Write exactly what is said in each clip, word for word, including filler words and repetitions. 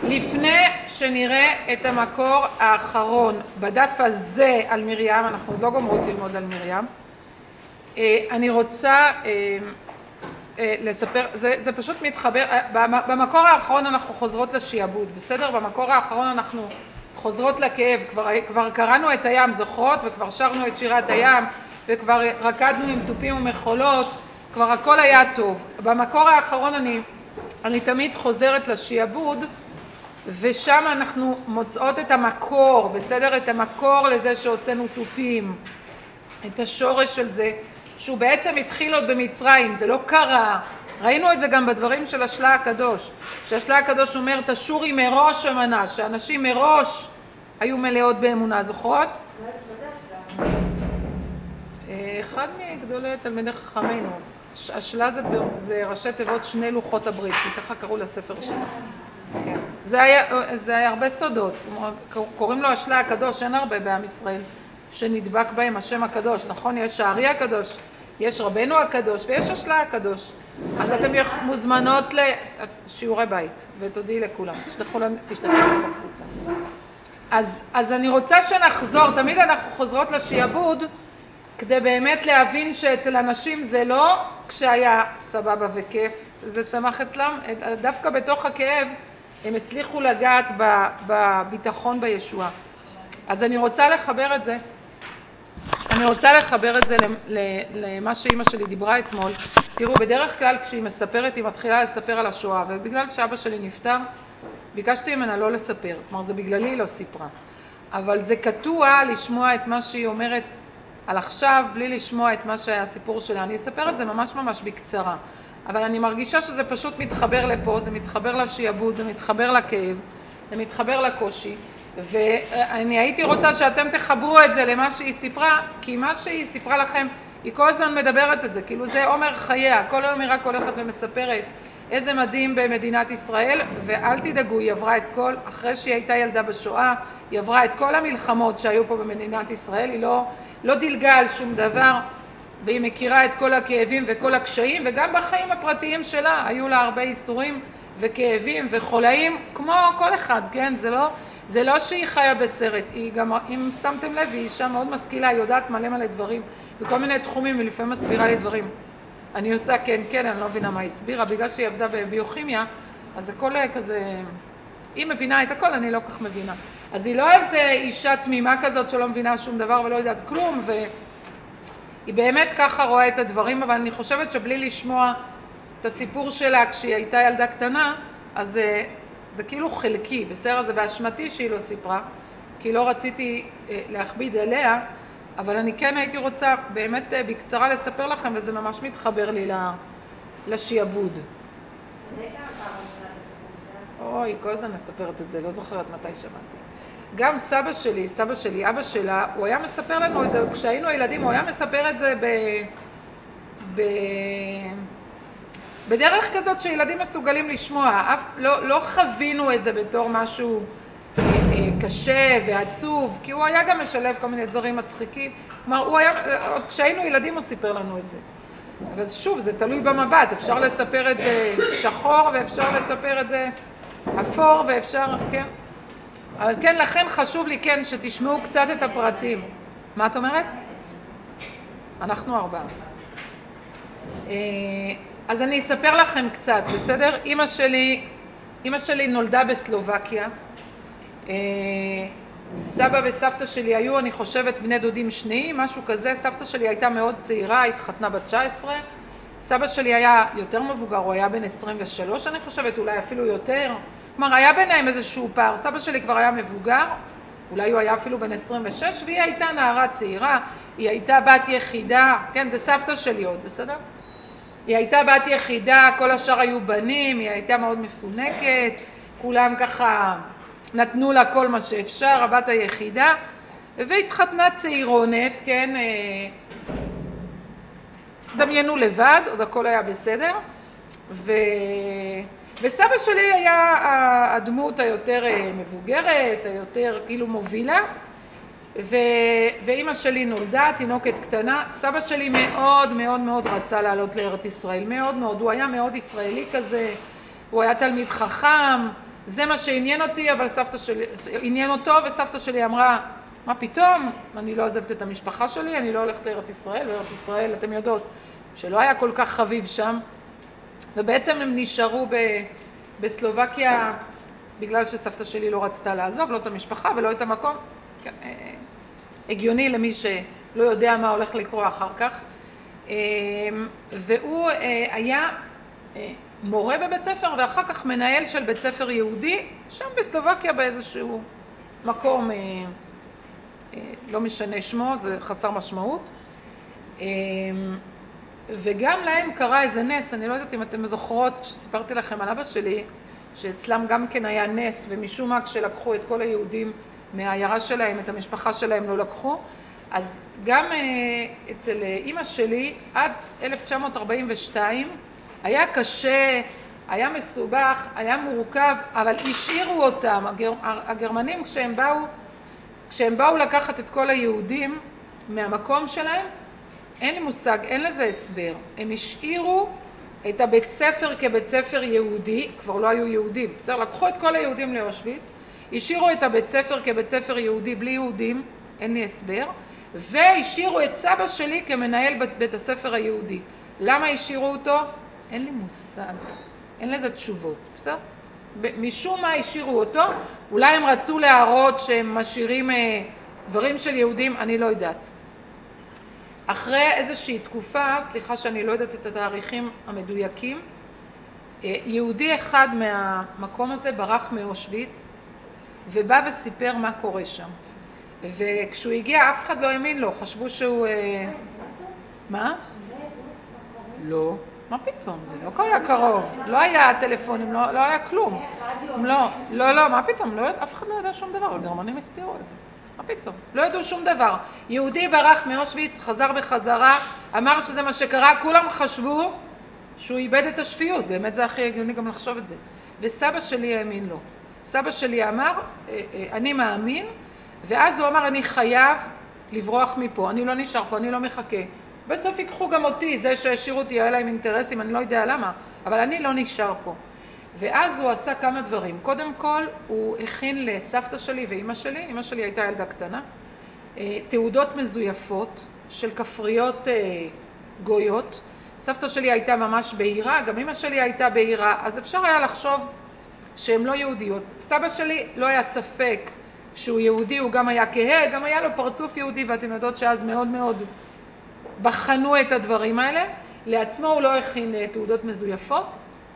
לפני שנראה את המקור האחרון בדף הזה על מרים, אנחנו עוד לא גומרות ללמוד על מרים, אני רוצה לספר, זה, זה פשוט מתחבר, במקור האחרון אנחנו חוזרות לשיעבוד, בסדר? במקור האחרון אנחנו חוזרות לכאב, כבר, כבר קראנו את הים, זוכרות? וכבר שרנו את שירת הים, וכבר רקדנו עם טופים ומחולות, כבר הכל היה טוב. במקור האחרון אני, אני תמיד חוזרת לשיעבוד, ושם אנחנו מוצאות את המקור, בסדר? את המקור לזה שהוצאנו טופים, את השורש של זה, שהוא בעצם התחיל עוד במצרים, זה לא קרה. ראינו את זה גם בדברים של השלה הקדוש, שהשלה הקדוש אומר תשורי מראש אמנה, שאנשים מראש היו מלאות באמונה, זוכרות? אחד מגדולי תלמידי חכמינו, השלה זה, זה ראשי תיבות שני לוחות הברית, כי ככה קראו לספר שלה. כן. זה היה, זה היה הרבה סודות, קוראים לו השלה הקדוש, אין הרבה בעם ישראל שנדבק בהם השם הקדוש, נכון? יש הארי הקדוש, יש רבנו הקדוש ויש השלה הקדוש. אז אתם מוזמנות לשיעורי בית ותודיעי לכולם, תשלחו לנו בקבוצה. אז, אז אני רוצה שנחזור, תמיד אנחנו חוזרות לשיעבוד כדי באמת להבין שאצל אנשים זה לא כשהיה סבבה וכיף, זה צמח אצלם, דווקא בתוך הכאב הם הצליחו לגעת בביטחון בישועה. אז אני רוצה לחבר את זה, אני רוצה לחבר את זה למה שאמא שלי דיברה אתמול. תראו, בדרך כלל כשהיא מספרת, היא מתחילה לספר על השואה, ובגלל שאבא שלי נפטר, ביקשתי ממנה לא לספר. כלומר, זה בגללי היא לא סיפרה. אבל זה קטוע לשמוע את מה שהיא אומרת על עכשיו, בלי לשמוע את מה שהיה הסיפור שלה. אני אספר את זה ממש ממש בקצרה. אבל אני מרגישה שזה פשוט מתחבר לפה, זה מתחבר לשיעבוד, זה מתחבר לכאב, זה מתחבר לקושי. ואני הייתי רוצה שאתם תחברו את זה למה שהיא סיפרה, כי מה שהיא סיפרה לכם, היא כל הזמן מדברת את זה, כאילו זה עומר חייה, כל היום היא רק הולכת ומספרת איזה מדהים במדינת ישראל, ואל תדאגו, היא עברה את כל, אחרי שהיא הייתה ילדה בשואה, היא עברה את כל המלחמות שהיו פה במדינת ישראל, היא לא, לא דילגה על שום דבר, והיא מכירה את כל הכאבים וכל הקשיים, וגם בחיים הפרטיים שלה היו לה הרבה איסורים וכאבים וחולאים, כמו כל אחד, כן? זה לא, זה לא שהיא חיה בסרט, היא גם, אם שמתם לב, היא אישה מאוד משכילה, היא יודעת מלא מלא דברים, בכל מיני תחומים, היא לפעמים מסבירה לי דברים. אני עושה כן, כן, אני לא מבינה מה היא הסבירה, בגלל שהיא עבדה בביוכימיה, אז הכל כזה, היא מבינה את הכל, אני לא כך מבינה. אז היא לא איזה אישה תמימה כזאת שלא מבינה שום דבר ולא יודעת כלום, והיא באמת ככה רואה את הדברים, אבל אני חושבת שבלי לשמוע את הסיפור שלה כשהיא הייתה ילדה קטנה, אז זה, זה כאילו חלקי, בסדר? זה באשמתי שהיא לא סיפרה, כי לא רציתי להכביד אליה, אבל אני כן הייתי רוצה באמת בקצרה לספר לכם, וזה ממש מתחבר לי לשיעבוד. אוי, כל הזמן מספרת את זה, לא זוכרת מתי שמעתי. גם סבא שלי, סבא שלי, אבא שלה, הוא היה מספר לנו את זה, עוד כשהיינו ילדים, הוא היה מספר את זה ב... ב... בדרך כזאת שילדים מסוגלים לשמוע. אף, לא, לא חווינו את זה בתור משהו אה, אה, קשה ועצוב, כי הוא היה גם משלב כל מיני דברים מצחיקים. כלומר, הוא היה, עוד כשהיינו ילדים הוא סיפר לנו את זה. אבל שוב, זה תלוי במבט, אפשר לספר את זה שחור ואפשר לספר את זה אפור ואפשר, כן? אבל כן, לכן חשוב לי כן שתשמעו קצת את הפרטים. מה את אומרת? אנחנו ארבעה. אז אני אספר לכם קצת, בסדר? אמא שלי, אמא שלי נולדה בסלובקיה. סבא וסבתא שלי היו, אני חושבת, בני דודים שניים, משהו כזה. סבתא שלי הייתה מאוד צעירה, התחתנה בת תשע עשרה. סבא שלי היה יותר מבוגר, הוא היה בן עשרים ושלוש, אני חושבת, אולי אפילו יותר. כלומר, היה ביניהם איזשהו פער. סבא שלי כבר היה מבוגר, אולי הוא היה אפילו בן עשרים ושש, והיא הייתה נערה צעירה, היא הייתה בת יחידה, כן, זה סבתא שלי עוד, בסדר? היא הייתה בת יחידה, כל השאר היו בנים, היא הייתה מאוד מפונקת, כולם ככה נתנו לה כל מה שאפשר, הבת היחידה, והתחתנה צעירונת, כן, דמיינו לבד, עוד הכל היה בסדר, ו... וסבא שלי היה הדמות היותר מבוגרת, היותר כאילו מובילה, ו... ואמא שלי נולדה, תינוקת קטנה. סבא שלי מאוד מאוד מאוד רצה לעלות לארץ ישראל, מאוד מאוד, הוא היה מאוד ישראלי כזה, הוא היה תלמיד חכם, זה מה שעניין אותי, אבל סבתא שלי, עניין אותו, וסבתא שלי אמרה, מה פתאום? אני לא עזבת את המשפחה שלי, אני לא הולכת לארץ ישראל, וארץ ישראל, אתם יודעות, שלא היה כל כך חביב שם, ובעצם הם נשארו ב, בסלובקיה, בגלל שסבתא שלי לא רצתה לעזוב, לא את המשפחה ולא את המקום, כן, הגיוני למי שלא יודע מה הולך לקרוא אחר כך, והוא היה מורה בבית ספר ואחר כך מנהל של בית ספר יהודי, שם בסלובקיה באיזשהו מקום, לא משנה שמו, זה חסר משמעות. וגם להם קרה איזה נס, אני לא יודעת אם אתם זוכרות, כשסיפרתי לכם על אבא שלי, שאצלם גם כן היה נס, ומשום מה כשלקחו את כל היהודים מהעיירה שלהם, את המשפחה שלהם לא לקחו, אז גם אצל אמא שלי עד אלף תשע מאות ארבעים ושתיים היה קשה, היה מסובך, היה מורכב, אבל השאירו אותם, הגר, הגרמנים כשהם באו, כשהם באו לקחת את כל היהודים מהמקום שלהם, אין לי מושג, אין לזה הסבר. הם השאירו את הבית ספר כבית ספר יהודי, כבר לא היו יהודים, בסדר, לקחו את כל היהודים לאושוויץ, השאירו את הבית ספר כבית ספר יהודי בלי יהודים, אין לי הסבר, והשאירו את סבא שלי כמנהל בית, בית הספר היהודי. למה השאירו אותו? אין לי מושג, אין לזה תשובות, בסדר? משום מה השאירו אותו, אולי הם רצו להראות שהם משאירים דברים של יהודים, אני לא יודעת. אחרי איזושהי תקופה, סליחה שאני לא יודעת את התאריכים המדויקים, יהודי אחד מהמקום הזה ברח מאושוויץ, ובא וסיפר מה קורה שם. וכשהוא הגיע, אף אחד לא האמין לו, חשבו שהוא... מה? לא. מה פתאום? זה לא היה קרוב. לא היה טלפונים, לא, לא היה כלום. לא, לא, לא, מה פתאום? לא, אף אחד לא ידע שום דבר, הגרמנים הסתירו את זה. מה פתאום? לא ידעו שום דבר. יהודי ברח מאושוויץ, חזר בחזרה, אמר שזה מה שקרה, כולם חשבו שהוא איבד את השפיות, באמת זה הכי הגיוני גם לחשוב את זה. וסבא שלי האמין לו. סבא שלי אמר, אני מאמין, ואז הוא אמר, אני חייב לברוח מפה, אני לא נשאר פה, אני לא מחכה. בסוף ייקחו גם אותי, זה שהשאירו אותי, היה להם אינטרסים, אני לא יודע למה, אבל אני לא נשאר פה. ואז הוא עשה כמה דברים. קודם כל, הוא הכין לסבתא שלי ואימא שלי, אימא שלי הייתה ילדה קטנה, תעודות מזויפות של כפריות גויות. סבתא שלי הייתה ממש בהירה, גם אימא שלי הייתה בהירה, אז אפשר היה לחשוב שהן לא יהודיות. סבא שלי לא היה ספק שהוא יהודי, הוא גם היה כהה, גם היה לו פרצוף יהודי, ואתם יודעות שאז מאוד מאוד בחנו את הדברים האלה. לעצמו הוא לא הכין תעודות מזויפות.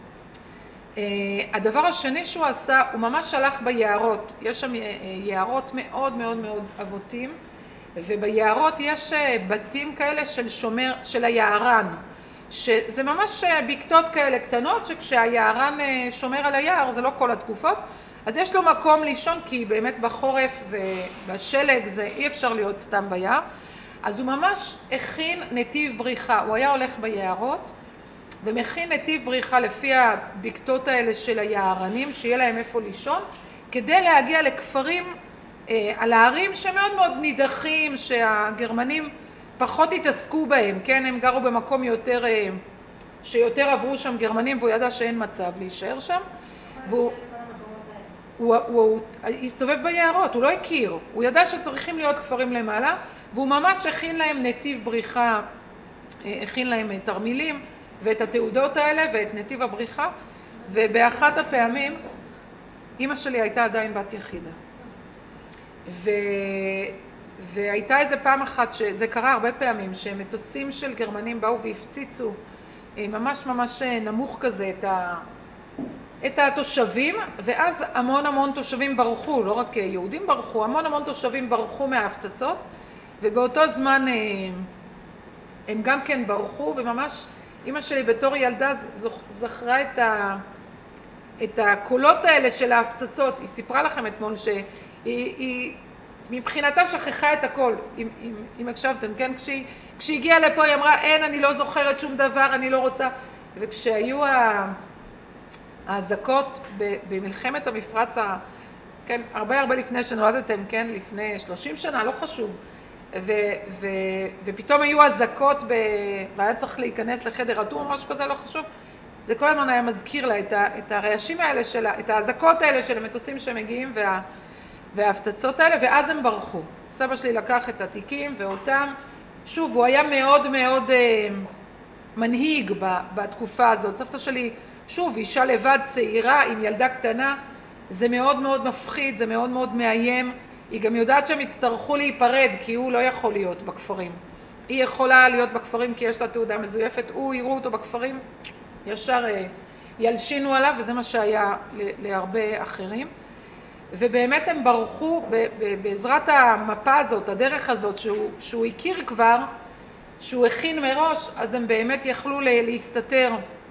הדבר השני שהוא עשה, הוא ממש הלך ביערות. יש שם יערות מאוד מאוד מאוד אבותים, וביערות יש בתים כאלה של שומר, של היערן, שזה ממש בקתות כאלה קטנות, שכשהיערן שומר על היער, זה לא כל התקופות, אז יש לו מקום לישון, כי באמת בחורף ובשלג זה אי אפשר להיות סתם ביער, אז הוא ממש הכין נתיב בריחה, הוא היה הולך ביערות, ומכין נתיב בריחה לפי הבקתות האלה של היערנים, שיהיה להם איפה לישון, כדי להגיע לכפרים אה, על הערים שמאוד מאוד נידחים, שהגרמנים פחות התעסקו בהם, כן? הם גרו במקום יותר, אה, שיותר עברו שם גרמנים, והוא ידע שאין מצב להישאר שם, והוא הוא, הוא, הוא הסתובב ביערות, הוא לא הכיר, הוא ידע שצריכים להיות כפרים למעלה, והוא ממש הכין להם נתיב בריחה, הכין להם תרמילים, ואת התעודות האלה ואת נתיב הבריחה, ובאחת הפעמים אמא שלי הייתה עדיין בת יחידה. ו... והייתה איזה פעם אחת, שזה קרה הרבה פעמים, שמטוסים של גרמנים באו והפציצו ממש ממש נמוך כזה את, ה... את התושבים, ואז המון המון תושבים ברחו, לא רק יהודים ברחו, המון המון תושבים ברחו מההפצצות, ובאותו זמן הם גם כן ברחו, וממש אמא שלי בתור ילדה זכרה את, ה, את הקולות האלה של ההפצצות. היא סיפרה לכם אתמול שהיא היא, מבחינתה שכחה את הכל, אם, אם, אם הקשבתם, כן? כשהיא, כשהיא הגיעה לפה היא אמרה, אין, אני לא זוכרת שום דבר, אני לא רוצה. וכשהיו האזעקות במלחמת המפרץ, כן, הרבה הרבה לפני שנולדתם, כן? לפני שלושים שנה, לא חשוב. ו, ו, ופתאום היו אזעקות, והיה צריך להיכנס לחדר אטום או משהו כזה, לא חשוב. זה כל הזמן היה מזכיר לה את, ה, את הרעשים האלה, של, את האזעקות האלה של המטוסים שמגיעים וה, וההפצצות האלה, ואז הם ברחו. סבא שלי לקח את התיקים ואותם, שוב, הוא היה מאוד מאוד אה, מנהיג ב, בתקופה הזאת. סבתא שלי, שוב, אישה לבד, צעירה, עם ילדה קטנה, זה מאוד מאוד מפחיד, זה מאוד מאוד מאיים. היא גם יודעת שהם יצטרכו להיפרד, כי הוא לא יכול להיות בכפרים. היא יכולה להיות בכפרים כי יש לה תעודה מזויפת, הוא יראו אותו בכפרים, ישר ילשינו עליו, וזה מה שהיה להרבה אחרים. ובאמת הם ברחו בעזרת המפה הזאת, הדרך הזאת שהוא, שהוא הכיר כבר, שהוא הכין מראש, אז הם באמת יכלו להסתתר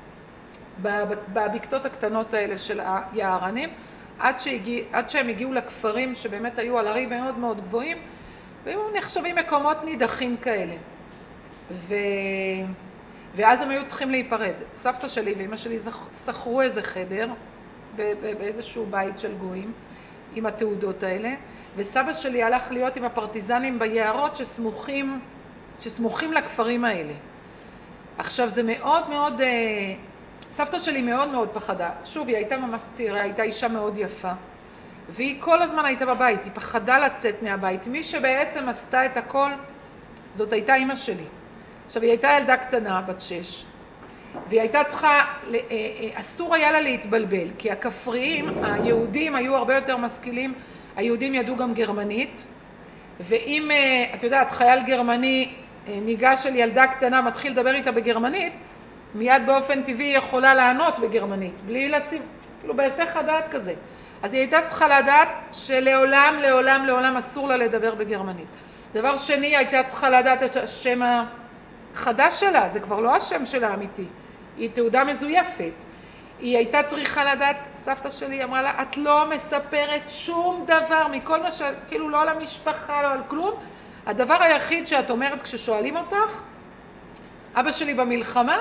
בבקתות הקטנות האלה של היערנים, עד, שהגיע, עד שהם הגיעו לכפרים שבאמת היו על הרים מאוד מאוד גבוהים, והיו נחשבים מקומות נידחים כאלה. ו... ואז הם היו צריכים להיפרד. סבתא שלי ואמא שלי שכרו איזה חדר באיזשהו בית של גויים עם התעודות האלה, וסבא שלי הלך להיות עם הפרטיזנים ביערות שסמוכים, שסמוכים לכפרים האלה. עכשיו זה מאוד מאוד, סבתא שלי מאוד מאוד פחדה. שוב, היא הייתה ממש צעירה, הייתה אישה מאוד יפה, והיא כל הזמן הייתה בבית, היא פחדה לצאת מהבית. מי שבעצם עשתה את הכל, זאת הייתה אמא שלי. עכשיו, היא הייתה ילדה קטנה, בת שש, והיא הייתה צריכה, אסור היה לה להתבלבל, כי הכפריים, היהודים היו הרבה יותר משכילים, היהודים ידעו גם גרמנית, ואם, את יודעת, חייל גרמני ניגש של ילדה קטנה, מתחיל לדבר איתה בגרמנית, מיד באופן טבעי היא יכולה לענות בגרמנית, בלי לשים, כאילו בהיסח הדעת כזה. אז היא הייתה צריכה לדעת שלעולם, לעולם, לעולם אסור לה לדבר בגרמנית. דבר שני, היא הייתה צריכה לדעת את השם החדש שלה, זה כבר לא השם שלה האמיתי, היא תעודה מזויפת. היא הייתה צריכה לדעת, סבתא שלי אמרה לה, את לא מספרת שום דבר מכל מה ש... כאילו לא על המשפחה, לא על כלום. הדבר היחיד שאת אומרת כששואלים אותך, אבא שלי במלחמה,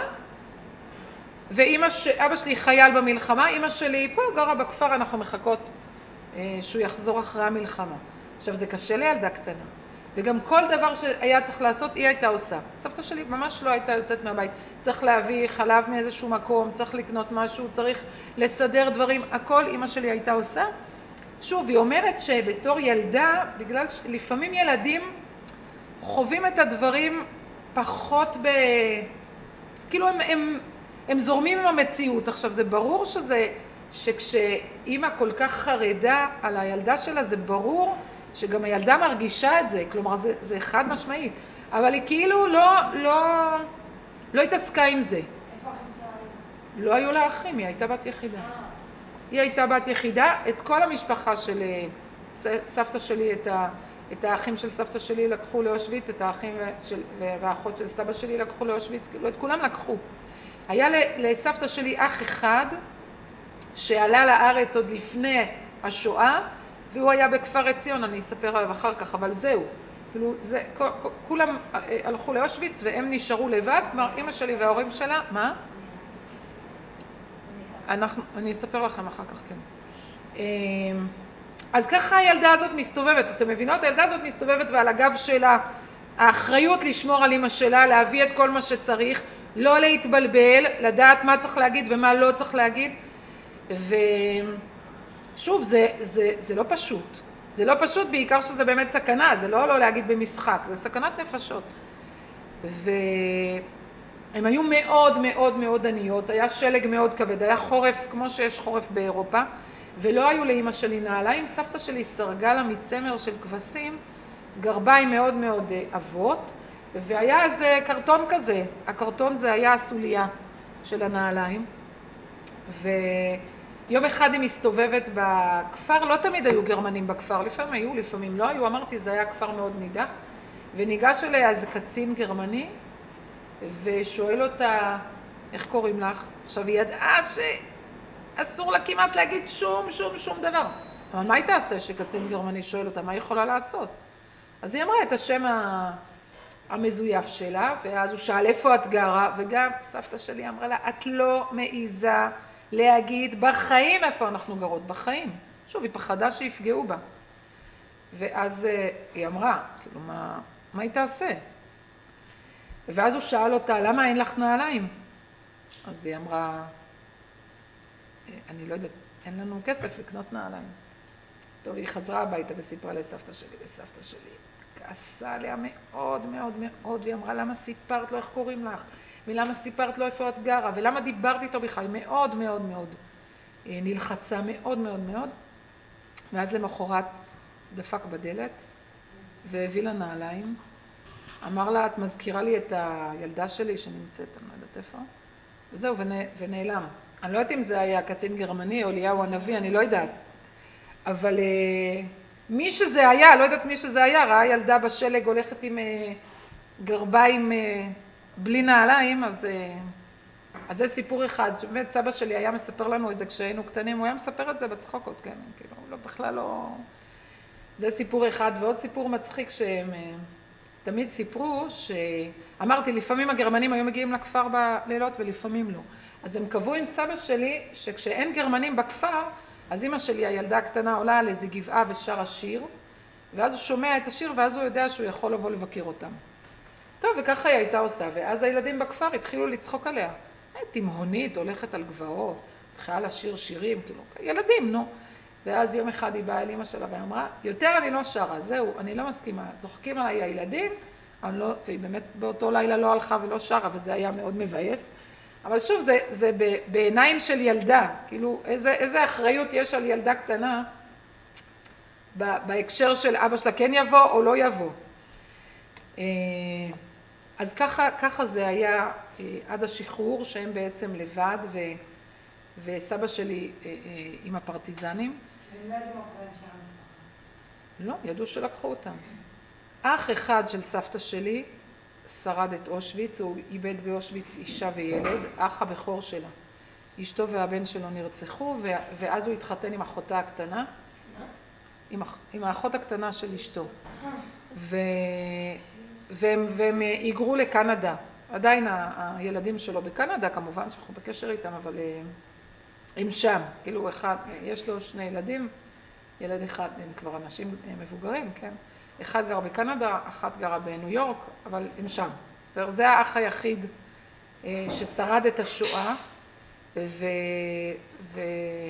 ואמא ש... אבא שלי חייל במלחמה, אמא שלי פה גרה בכפר, אנחנו מחכות אה, שהוא יחזור אחרי המלחמה. עכשיו זה קשה לילדה קטנה, וגם כל דבר שהיה צריך לעשות היא הייתה עושה. סבתא שלי ממש לא הייתה יוצאת מהבית. צריך להביא חלב מאיזשהו מקום, צריך לקנות משהו, צריך לסדר דברים, הכל אמא שלי הייתה עושה. שוב, היא אומרת שבתור ילדה, בגלל שלפעמים ילדים חווים את הדברים פחות ב... כאילו הם, הם, הם זורמים עם המציאות. עכשיו זה ברור שזה, שכשאמא כל כך חרדה על הילדה שלה, זה ברור שגם הילדה מרגישה את זה, כלומר זה, זה חד משמעית, אבל היא כאילו לא, לא, לא התעסקה עם זה. לא היו לה אחים, היא הייתה בת יחידה. היא הייתה בת יחידה, את כל המשפחה של סבתא שלי, את, ה, את האחים של סבתא שלי לקחו לאושוויץ, את האחים של, והאחות של סבא שלי לקחו לאושוויץ, כאילו את כולם לקחו. היה לסבתא שלי אח אחד שעלה לארץ עוד לפני השואה, והוא היה בכפר עציון, אני אספר עליו אחר כך, אבל זהו. כאילו, זה, כולם הלכו לאושוויץ והם נשארו לבד, כלומר, אמא שלי וההורים שלה, מה? אנחנו, אני אספר לכם אחר כך, כן. אז ככה הילדה הזאת מסתובבת, אתם מבינות? הילדה הזאת מסתובבת ועל הגב שלה, האחריות לשמור על אמא שלה, להביא את כל מה שצריך, לא להתבלבל, לדעת מה צריך להגיד ומה לא צריך להגיד. ושוב, זה, זה, זה לא פשוט. זה לא פשוט, בעיקר שזה באמת סכנה, זה לא לא להגיד במשחק, זה סכנת נפשות. והם היו מאוד מאוד מאוד עניות, היה שלג מאוד כבד, היה חורף כמו שיש חורף באירופה, ולא היו לאמא שלי נעליים. סבתא שלי סרגה לה מצמר של כבשים, גרביים מאוד מאוד עבות, והיה איזה קרטון כזה, הקרטון זה היה הסוליה של הנעליים. ויום אחד היא מסתובבת בכפר, לא תמיד היו גרמנים בכפר, לפעמים היו, לפעמים לא היו, אמרתי זה היה כפר מאוד נידח, וניגש אליה איזה קצין גרמני, ושואל אותה, איך קוראים לך? עכשיו היא ידעה שאסור לה כמעט להגיד שום שום שום דבר, אבל מה היא תעשה שקצין גרמני שואל אותה, מה היא יכולה לעשות? אז היא אמרה את השם המזויף שלה, ואז הוא שאל איפה את גרה, וגם סבתא שלי אמרה לה, את לא מעיזה להגיד בחיים איפה אנחנו גרות, בחיים. שוב, היא פחדה שיפגעו בה. ואז היא אמרה, כאילו, מה, מה היא תעשה? ואז הוא שאל אותה, למה אין לך נעליים? אז היא אמרה, אני לא יודעת, אין לנו כסף לקנות נעליים. טוב, היא חזרה הביתה וסיפרה לסבתא שלי, וסבתא שלי כעסה עליה מאוד מאוד מאוד, והיא אמרה, למה סיפרת לו איך קוראים לך? ולמה סיפרת לו איפה את גרה? ולמה דיברת איתו בכלל? מאוד מאוד מאוד נלחצה, מאוד מאוד מאוד. ואז למחרת דפק בדלת והביא לה נעליים. אמר לה, את מזכירה לי את הילדה שלי שנמצאת, אני לא יודעת איפה. וזהו, ונעלם. אני לא יודעת אם זה היה קצין גרמני או אליהו הנביא, אני לא יודעת. אבל מי שזה היה, לא יודעת מי שזה היה, ראה ילדה בשלג הולכת עם גרביים בלי נעליים, אז, אז זה סיפור אחד. שבאמת סבא שלי היה מספר לנו את זה כשהיינו קטנים, הוא היה מספר את זה בצחוקות, כן, כאילו, לא, בכלל לא... זה סיפור אחד, ועוד סיפור מצחיק שהם תמיד סיפרו, שאמרתי, לפעמים הגרמנים היו מגיעים לכפר בלילות ולפעמים לא. אז הם קבעו עם סבא שלי שכשאין גרמנים בכפר, אז אמא שלי, הילדה הקטנה, עולה על איזה גבעה ושר השיר, ואז הוא שומע את השיר ואז הוא יודע שהוא יכול לבוא לבקר אותם. טוב, וככה היא הייתה עושה, ואז הילדים בכפר התחילו לצחוק עליה. תימהונית, הולכת על גבעות, התחילה לשיר שירים, כאילו, ילדים, נו. ואז יום אחד היא באה אל אמא שלה ואמרה, יותר אני לא שרה, זהו, אני לא מסכימה, צוחקים עליי הילדים, לא, והיא באמת באותו לילה לא הלכה ולא שרה, וזה היה מאוד מבאס. אבל שוב, זה, זה בעיניים של ילדה, כאילו, איזה, איזה אחריות יש על ילדה קטנה, בהקשר של אבא שלה כן יבוא או לא יבוא. אז ככה, ככה זה היה עד השחרור, שהם בעצם לבד, ו, וסבא שלי עם הפרטיזנים. הם לא יודעים מה קורה עם שאר המשפחה. לא, ידעו שלקחו אותם. אח אחד של סבתא שלי שרד את אושוויץ, הוא איבד באושוויץ אישה וילד, אח הבכור שלה. אשתו והבן שלו נרצחו, ואז הוא התחתן עם אחותה הקטנה, עם, עם האחות הקטנה של אשתו. ו, והם, והם היגרו לקנדה. עדיין הילדים שלו בקנדה, כמובן שאנחנו בקשר איתם, אבל הם שם. כאילו אחד, יש לו שני ילדים, ילד אחד, הם כבר אנשים מבוגרים, כן? אחד גר בקנדה, אחת גרה בניו יורק, אבל הם שם. זה, זה האח היחיד ששרד את השואה, ו, ו,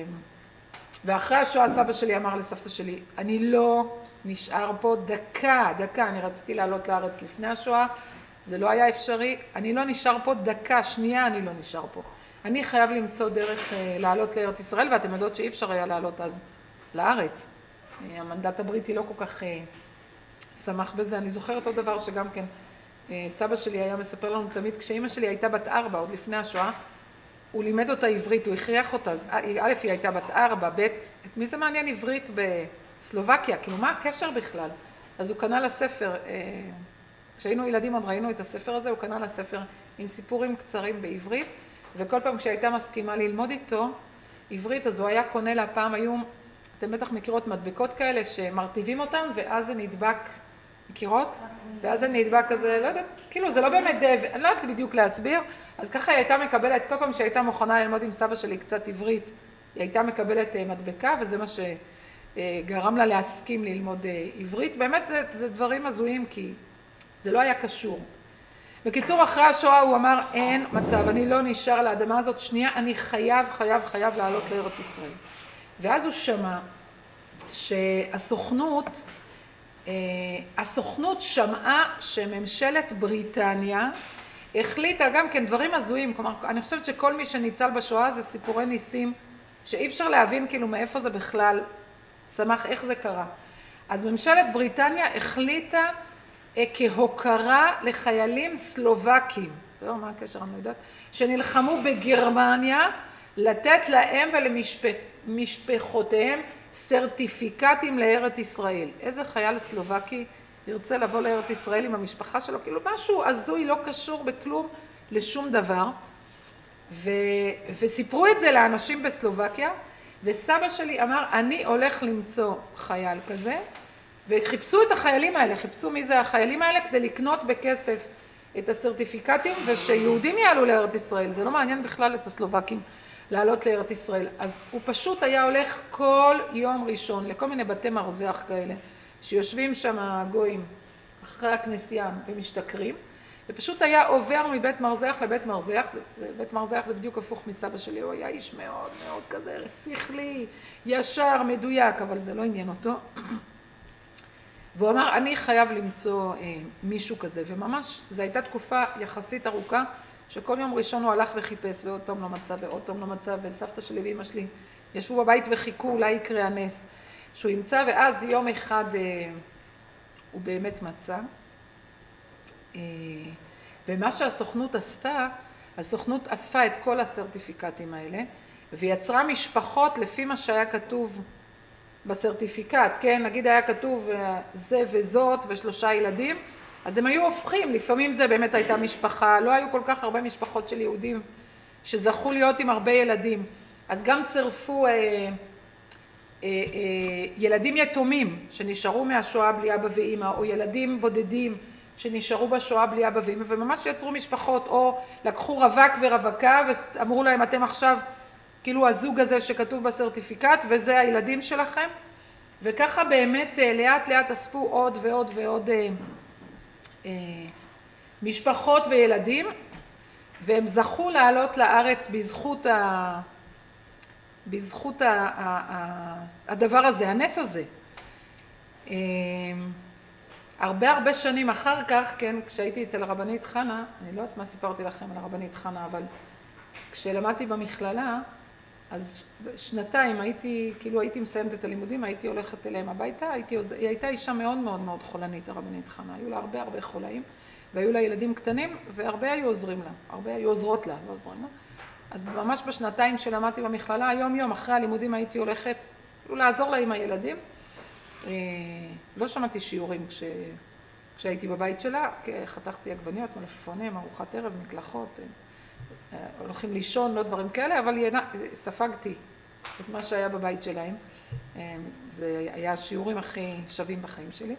ואחרי השואה סבא שלי אמר לסבתא שלי, אני לא נשאר פה דקה, דקה, אני רציתי לעלות לארץ לפני השואה, זה לא היה אפשרי, אני לא נשאר פה דקה, שנייה אני לא נשאר פה. אני חייב למצוא דרך לעלות לארץ ישראל, ואתם יודעות שאי אפשר היה לעלות אז לארץ. המנדט הבריטי לא כל כך שמח בזה. אני זוכרת עוד דבר שגם כן, סבא שלי היה מספר לנו תמיד, כשאמא שלי הייתה בת ארבע, עוד לפני השואה, הוא לימד אותה עברית, הוא הכריח אותה, אז א' היא הייתה בת ארבע, ב', את מי זה מעניין עברית בסלובקיה? כאילו מה הקשר בכלל? אז הוא קנה לספר, כשהיינו ילדים עוד ראינו את הספר הזה, הוא קנה לספר עם סיפורים קצרים בעברית, וכל פעם כשהייתה מסכימה ללמוד איתו עברית, אז הוא היה קונה לה, פעם היו, אתם בטח מכירות מדבקות כאלה שמרטיבים אותם, ואז זה נדבק, מכירות? ואז זה נדבק כזה, לא יודעת, כאילו זה לא באמת, אני לא יודעת בדיוק להסביר, אז ככה היא הייתה מקבלת, כל פעם שהייתה מוכנה ללמוד עם סבא שלי קצת עברית, היא הייתה מקבלת מדבקה, וזה מה שגרם לה להסכים ללמוד עברית. באמת זה, זה דברים הזויים, כי זה לא היה קשור. בקיצור, אחרי השואה הוא אמר, אין מצב, אני לא נשאר על האדמה הזאת שנייה, אני חייב, חייב, חייב לעלות לארץ ישראל. ואז הוא שמע שהסוכנות, הסוכנות שמעה שממשלת בריטניה החליטה גם כן דברים הזויים, כלומר, אני חושבת שכל מי שניצל בשואה זה סיפורי ניסים, שאי אפשר להבין כאילו מאיפה זה בכלל צמח, איך זה קרה. אז ממשלת בריטניה החליטה כהוקרה לחיילים סלובקים, זהו מה הקשר, אני יודעת, שנלחמו בגרמניה, לתת להם ולמשפחותיהם סרטיפיקטים לארץ ישראל. איזה חייל סלובקי ירצה לבוא לארץ ישראל עם המשפחה שלו, כאילו משהו הזוי, לא קשור בכלום לשום דבר. ו... וסיפרו את זה לאנשים בסלובקיה, וסבא שלי אמר, אני הולך למצוא חייל כזה, וחיפשו את החיילים האלה, חיפשו מי זה החיילים האלה, כדי לקנות בכסף את הסרטיפיקטים, ושיהודים יעלו לארץ ישראל. זה לא מעניין בכלל את הסלובקים לעלות לארץ ישראל. אז הוא פשוט היה הולך כל יום ראשון לכל מיני בתי מרזח כאלה, שיושבים שם הגויים אחרי הכנסייה ומשתכרים, ופשוט היה עובר מבית מרזח לבית מרזח, בית מרזח זה בדיוק הפוך מסבא שלי, הוא היה איש מאוד מאוד כזה שכלי, ישר, מדויק, אבל זה לא עניין אותו. והוא אמר, אני חייב למצוא אה, מישהו כזה, וממש זו הייתה תקופה יחסית ארוכה, שכל יום ראשון הוא הלך וחיפש, ועוד פעם לא מצא, ועוד פעם לא מצא, וסבתא שלי ואמא שלי ישבו בבית וחיכו, אולי יקרה הנס שהוא ימצא, ואז יום אחד אה, הוא באמת מצא. אה, ומה שהסוכנות עשתה, הסוכנות אספה את כל הסרטיפיקטים האלה, ויצרה משפחות לפי מה שהיה כתוב בסרטיפיקט, כן? נגיד היה כתוב זה וזאת ושלושה ילדים, אז הם היו הופכים, לפעמים זה באמת הייתה משפחה, לא היו כל כך הרבה משפחות של יהודים שזכו להיות עם הרבה ילדים, אז גם צרפו אה, אה, אה, ילדים יתומים שנשארו מהשואה בלי אבא ואמא, או ילדים בודדים שנשארו בשואה בלי אבא ואמא, וממש יצרו משפחות, או לקחו רווק ורווקה ואמרו להם אתם עכשיו כאילו הזוג הזה שכתוב בסרטיפיקט וזה הילדים שלכם, וככה באמת לאט לאט אספו עוד ועוד ועוד אה, אה, משפחות וילדים, והם זכו לעלות לארץ בזכות, ה, בזכות ה, ה, ה, הדבר הזה, הנס הזה. אה, הרבה הרבה שנים אחר כך, כן, כשהייתי אצל הרבנית חנה, אני לא יודעת מה סיפרתי לכם על הרבנית חנה, אבל כשלמדתי במכללה, אז שנתיים הייתי, כאילו הייתי מסיימת את הלימודים, הייתי הולכת אליהם הביתה, הייתי, היא הייתה אישה מאוד מאוד מאוד חולנית, הרבנית חנה, היו לה הרבה הרבה חולאים, והיו לה ילדים קטנים, והרבה היו עוזרים לה, הרבה היו עוזרות לה, לא עוזרים לה. אז ממש בשנתיים שלמדתי במכללה, היום יום אחרי הלימודים הייתי הולכת, כאילו לעזור לה עם הילדים. לא שמעתי שיעורים כש, כשהייתי בבית שלה, חתכתי עגבניות, מלפפונים, ארוחת ערב, מקלחות, הולכים לישון, לא דברים כאלה, אבל ספגתי את מה שהיה בבית שלהם. זה היה השיעורים הכי שווים בחיים שלי.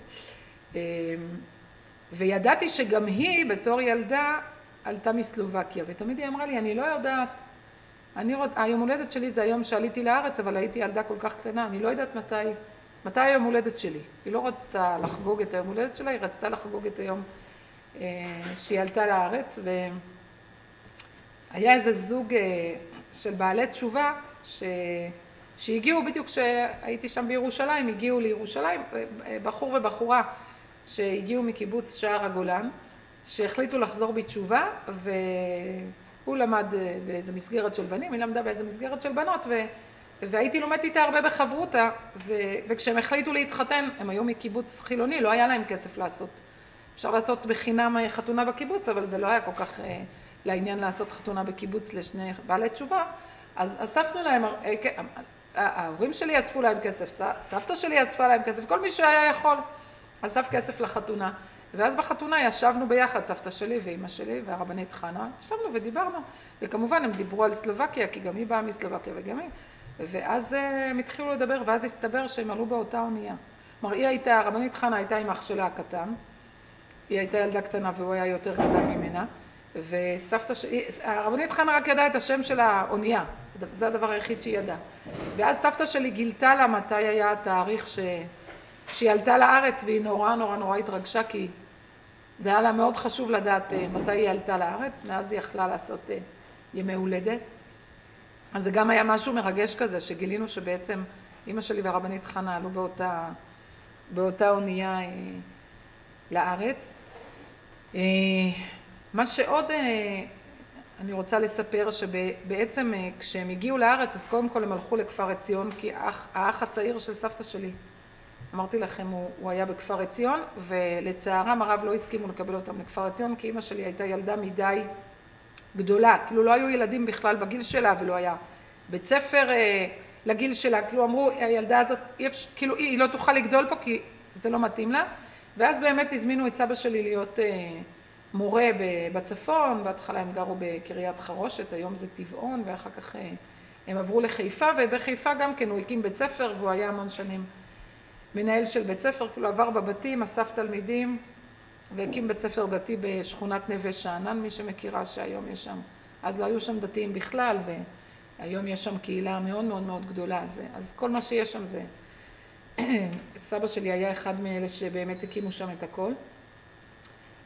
וידעתי שגם היא, בתור ילדה, עלתה מסלובקיה, ותמיד היא אמרה לי, אני לא יודעת, אני רוצ... היום הולדת שלי זה היום שעליתי לארץ, אבל הייתי ילדה כל כך קטנה, אני לא יודעת מתי, מתי היום הולדת שלי. היא לא רצתה לחגוג את היום הולדת שלה, היא רצתה לחגוג את היום שהיא עלתה לארץ, ו... היה איזה זוג של בעלי תשובה ש... שהגיעו בדיוק כשהייתי שם בירושלים, הגיעו לירושלים, בחור ובחורה שהגיעו מקיבוץ שער הגולן, שהחליטו לחזור בתשובה, והוא למד באיזה מסגרת של בנים, היא למדה באיזה מסגרת של בנות, ו... והייתי לומדת איתה הרבה בחברותה, ו... וכשהם החליטו להתחתן, הם היו מקיבוץ חילוני, לא היה להם כסף לעשות. אפשר לעשות בחינם חתונה בקיבוץ, אבל זה לא היה כל כך לעניין לעשות חתונה בקיבוץ לשני בעלי תשובה, אז אספנו להם, ההורים שלי אספו להם כסף, סבתא שלי אספה להם כסף, כל מי שהיה יכול אסף כסף לחתונה, ואז בחתונה ישבנו ביחד, סבתא שלי ואמא שלי והרבנית חנה, ישבנו ודיברנו, וכמובן הם דיברו על סלובקיה, כי גם היא באה מסלובקיה וגם היא, ואז הם התחילו לדבר, ואז הסתבר שהם עלו באותה אונייה. כלומר, היא הייתה, הרבנית חנה הייתה עם אח שלה הקטן, היא הייתה ילדה קטנה והוא היה יותר קטן ממנה, וסבתא שלי, הרבנית חנה רק ידעה את השם של האונייה, זה הדבר היחיד שהיא ידעה. ואז סבתא שלי גילתה לה מתי היה התאריך ש... שהיא עלתה לארץ, והיא נורא נורא נורא התרגשה, כי זה היה לה מאוד חשוב לדעת מתי היא עלתה לארץ, מאז היא יכלה לעשות ימי הולדת. אז זה גם היה משהו מרגש כזה, שגילינו שבעצם אמא שלי והרבנית חנה עלו באותה, באותה אונייה לארץ. מה שעוד אני רוצה לספר, שבעצם כשהם הגיעו לארץ, אז קודם כל הם הלכו לכפר עציון, כי האח, האח הצעיר של סבתא שלי, אמרתי לכם, הוא, הוא היה בכפר עציון, ולצערם הרב לא הסכימו לקבל אותם לכפר עציון, כי אמא שלי הייתה ילדה מדי גדולה, כאילו לא היו ילדים בכלל בגיל שלה, ולא היה בית ספר אה, לגיל שלה, כאילו אמרו, הילדה הזאת, כאילו היא לא תוכל לגדול פה, כי זה לא מתאים לה, ואז באמת הזמינו את סבא שלי להיות אה, מורה בצפון, בהתחלה הם גרו בקריית חרושת, היום זה טבעון, ואחר כך אה, הם עברו לחיפה, ובחיפה גם כן הוא הקים בית ספר, והוא היה המון שנים מנהל של בית ספר, כאילו עבר בבתים, אסף תלמידים, והקים בית ספר דתי בשכונת נווה שאנן, מי שמכירה שהיום יש שם, אז לא היו שם דתיים בכלל, והיום יש שם קהילה מאוד מאוד מאוד גדולה, אז, אז כל מה שיש שם זה, סבא שלי היה אחד מאלה שבאמת הקימו שם את הכל.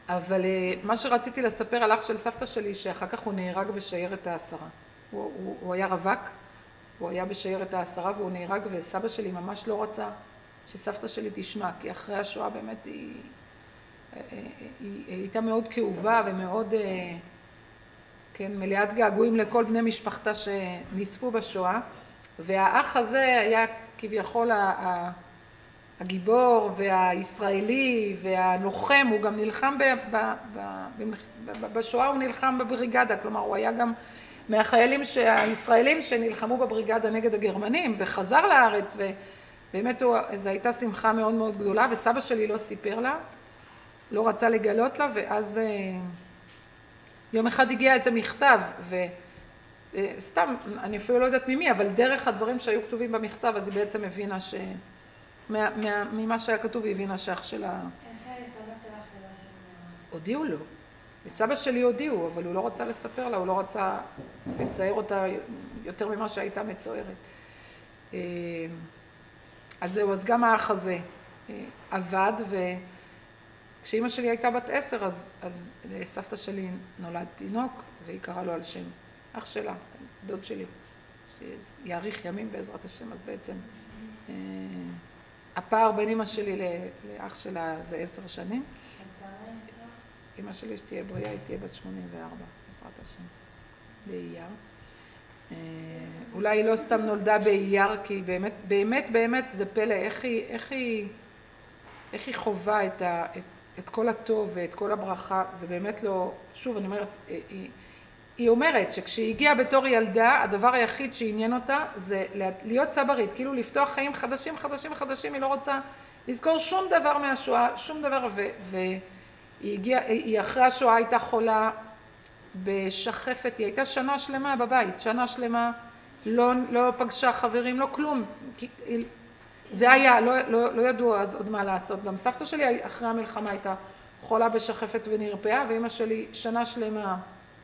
אבל מה שרציתי לספר על אח של סבתא שלי, שאחר כך הוא נהרג בשיירת העשרה. הוא, הוא, הוא היה רווק, הוא היה בשיירת העשרה והוא נהרג, וסבא שלי ממש לא רצה שסבתא שלי תשמע, כי אחרי השואה באמת היא, היא, היא, היא הייתה מאוד כאובה ומאוד, כן, מלאת געגועים לכל בני משפחתה שנספו בשואה, והאח הזה היה כביכול הגיבור והישראלי והלוחם, הוא גם נלחם ב, ב, ב, ב, בשואה, הוא נלחם בבריגדה, כלומר הוא היה גם מהחיילים הישראלים שנלחמו בבריגדה נגד הגרמנים, וחזר לארץ, ובאמת זו הייתה שמחה מאוד מאוד גדולה, וסבא שלי לא סיפר לה, לא רצה לגלות לה, ואז יום אחד הגיע איזה מכתב, וסתם, אני אפילו לא יודעת ממי, אבל דרך הדברים שהיו כתובים במכתב, אז היא בעצם הבינה ש... מה, מה, ממה שהיה כתוב היא הבינה שאח שלה... איך סבא שלך ידע שהוא... הודיעו לו. לסבא שלי הודיעו, אבל הוא לא רצה לספר לה, הוא לא רצה לצייר אותה יותר ממה שהייתה מצוערת. אז זהו, אז גם האח הזה עבד, וכשאמא שלי הייתה בת עשר, אז, אז לסבתא שלי נולד תינוק, והיא קראה לו על שם אח שלה, דוד שלי, שיאריך ימים בעזרת השם. אז בעצם הפער בין אמא שלי לאח שלה זה עשר שנים. אמא שלי שתהיה בריאה, היא תהיה בת שמונים וארבע, בעזרת השם, באייר. אולי היא לא סתם נולדה באייר, כי באמת, באמת, באמת זה פלא, איך היא, איך היא, איך היא חובה את, ה, את, את כל הטוב ואת כל הברכה, זה באמת לא, שוב, אני אומרת, היא, היא אומרת שכשהיא הגיעה בתור ילדה, הדבר היחיד שעניין אותה זה להיות צברית, כאילו לפתוח חיים חדשים, חדשים, חדשים, היא לא רוצה לזכור שום דבר מהשואה, שום דבר, ו, והיא הגיעה, היא אחרי השואה הייתה חולה בשחפת, היא הייתה שנה שלמה בבית, שנה שלמה, לא, לא פגשה חברים, לא כלום, זה היה, לא, לא, לא ידעו אז עוד מה לעשות. גם סבתא שלי אחרי המלחמה הייתה חולה בשחפת ונרפאה, ואמא שלי שנה שלמה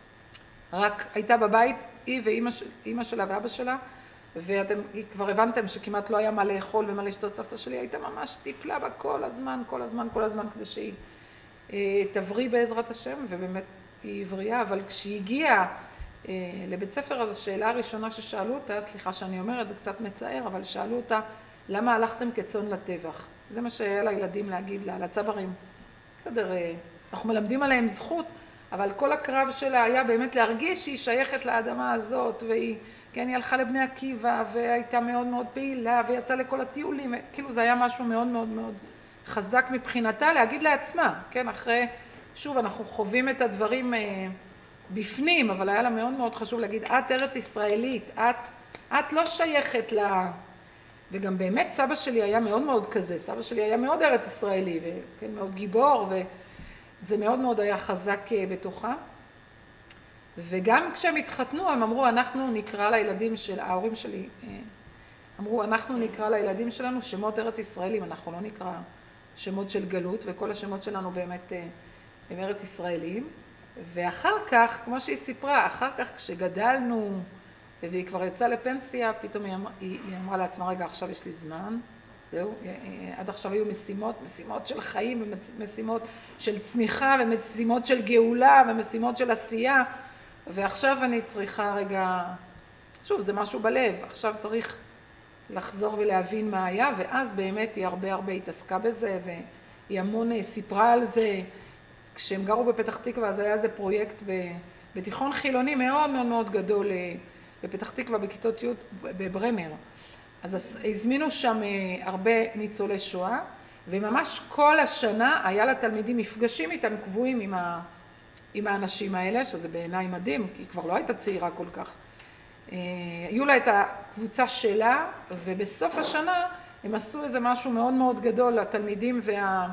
רק הייתה בבית, היא ואמא שלה ואבא שלה, ואתם כבר הבנתם שכמעט לא היה מה לאכול ומה לשתות. סבתא שלי הייתה ממש טיפלה בה כל הזמן, כל הזמן, כל הזמן, כדי שהיא תבריא בעזרת השם, ובאמת היא הבריאה. אבל כשהיא הגיעה לבית ספר, אז השאלה הראשונה ששאלו אותה, סליחה שאני אומרת, זה קצת מצער, אבל שאלו אותה, למה הלכתם כצאן לטבח? זה מה שהיה לילדים להגיד לה, לצברים. בסדר, אנחנו מלמדים עליהם זכות, אבל כל הקרב שלה היה באמת להרגיש שהיא שייכת לאדמה הזאת, והיא, כן, היא הלכה לבני עקיבא, והייתה מאוד מאוד פעילה, ויצאה לכל הטיולים, כאילו זה היה משהו מאוד מאוד מאוד חזק מבחינתה, להגיד לעצמה, כן, אחרי, שוב, אנחנו חווים את הדברים אה, בפנים, אבל היה לה מאוד מאוד חשוב להגיד, את ארץ ישראלית, את, את לא שייכת לה, וגם באמת סבא שלי היה מאוד מאוד כזה, סבא שלי היה מאוד ארץ ישראלי, וכן, מאוד גיבור, ו... זה מאוד מאוד היה חזק בתוכה, וגם כשהם התחתנו הם אמרו, אנחנו נקרא לילדים של, ההורים שלי אמרו, אנחנו נקרא לילדים שלנו שמות ארץ ישראלים, אנחנו לא נקרא שמות של גלות, וכל השמות שלנו באמת הם ארץ ישראלים. ואחר כך, כמו שהיא סיפרה, אחר כך כשגדלנו והיא כבר יצאה לפנסיה, פתאום היא אמרה, היא אמרה לעצמה, רגע, עכשיו יש לי זמן, זהו, עד עכשיו היו משימות, משימות של חיים ומשימות של צמיחה ומשימות של גאולה ומשימות של עשייה, ועכשיו אני צריכה רגע, שוב, זה משהו בלב, עכשיו צריך לחזור ולהבין מה היה, ואז באמת היא הרבה הרבה התעסקה בזה, והיא המון סיפרה על זה. כשהם גרו בפתח תקווה, אז היה איזה פרויקט בתיכון חילוני מאוד מאוד מאוד גדול בפתח תקווה, בכיתות י' בברנר. אז הזמינו שם הרבה ניצולי שואה, וממש כל השנה היה לתלמידים מפגשים איתם קבועים עם, ה, עם האנשים האלה, שזה בעיניי מדהים, כי היא כבר לא הייתה צעירה כל כך. היו לה את הקבוצה שלה, ובסוף השנה הם עשו איזה משהו מאוד מאוד גדול לתלמידים וה,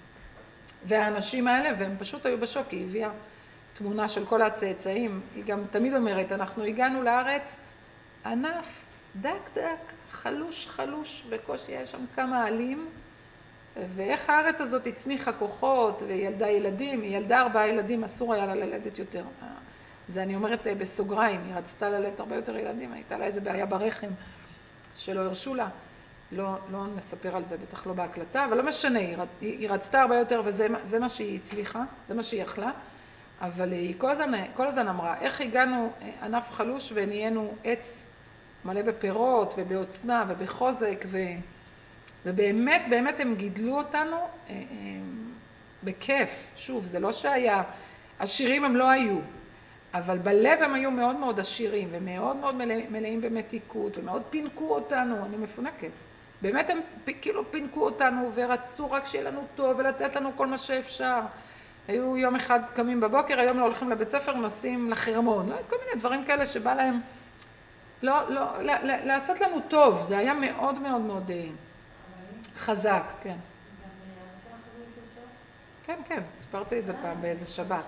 והאנשים האלה, והם פשוט היו בשוק, היא הביאה תמונה של כל הצאצאים. היא גם תמיד אומרת, אנחנו הגענו לארץ ענף, דק דק, חלוש חלוש, בקושי יש שם כמה עלים, ואיך הארץ הזאת הצמיחה כוחות וילדה ילדים, היא ילדה ארבעה ילדים, אסור היה לה ללדת יותר. זה אני אומרת בסוגריים, היא רצתה ללדת הרבה יותר ילדים, הייתה לה איזה בעיה ברחם שלא הרשו לה לא, לא נספר על זה, בטח לא בהקלטה, אבל לא משנה, היא, היא רצתה הרבה יותר וזה זה מה שהיא הצליחה, זה מה שהיא יכלה, אבל היא כל הזמן, כל הזמן אמרה, איך הגענו ענף חלוש ונהיינו עץ מלא בפירות ובעוצמה ובחוזק, ו, ובאמת, באמת הם גידלו אותנו אה, אה, בכיף. שוב, זה לא שהיה, עשירים הם לא היו, אבל בלב הם היו מאוד מאוד עשירים ומאוד מאוד מלאים, מלאים במתיקות ומאוד פינקו אותנו, אני מפונקת. באמת הם כאילו פינקו אותנו ורצו רק שיהיה לנו טוב ולתת לנו כל מה שאפשר. היו יום אחד קמים בבוקר, היום לא הולכים לבית ספר, נוסעים לחרמון. לא, כל מיני דברים כאלה שבא להם לא, לא, לעשות לנו טוב. זה היה מאוד מאוד מאוד חזק, כן. כן, כן, סיפרתי את זה פעם באיזה שבת.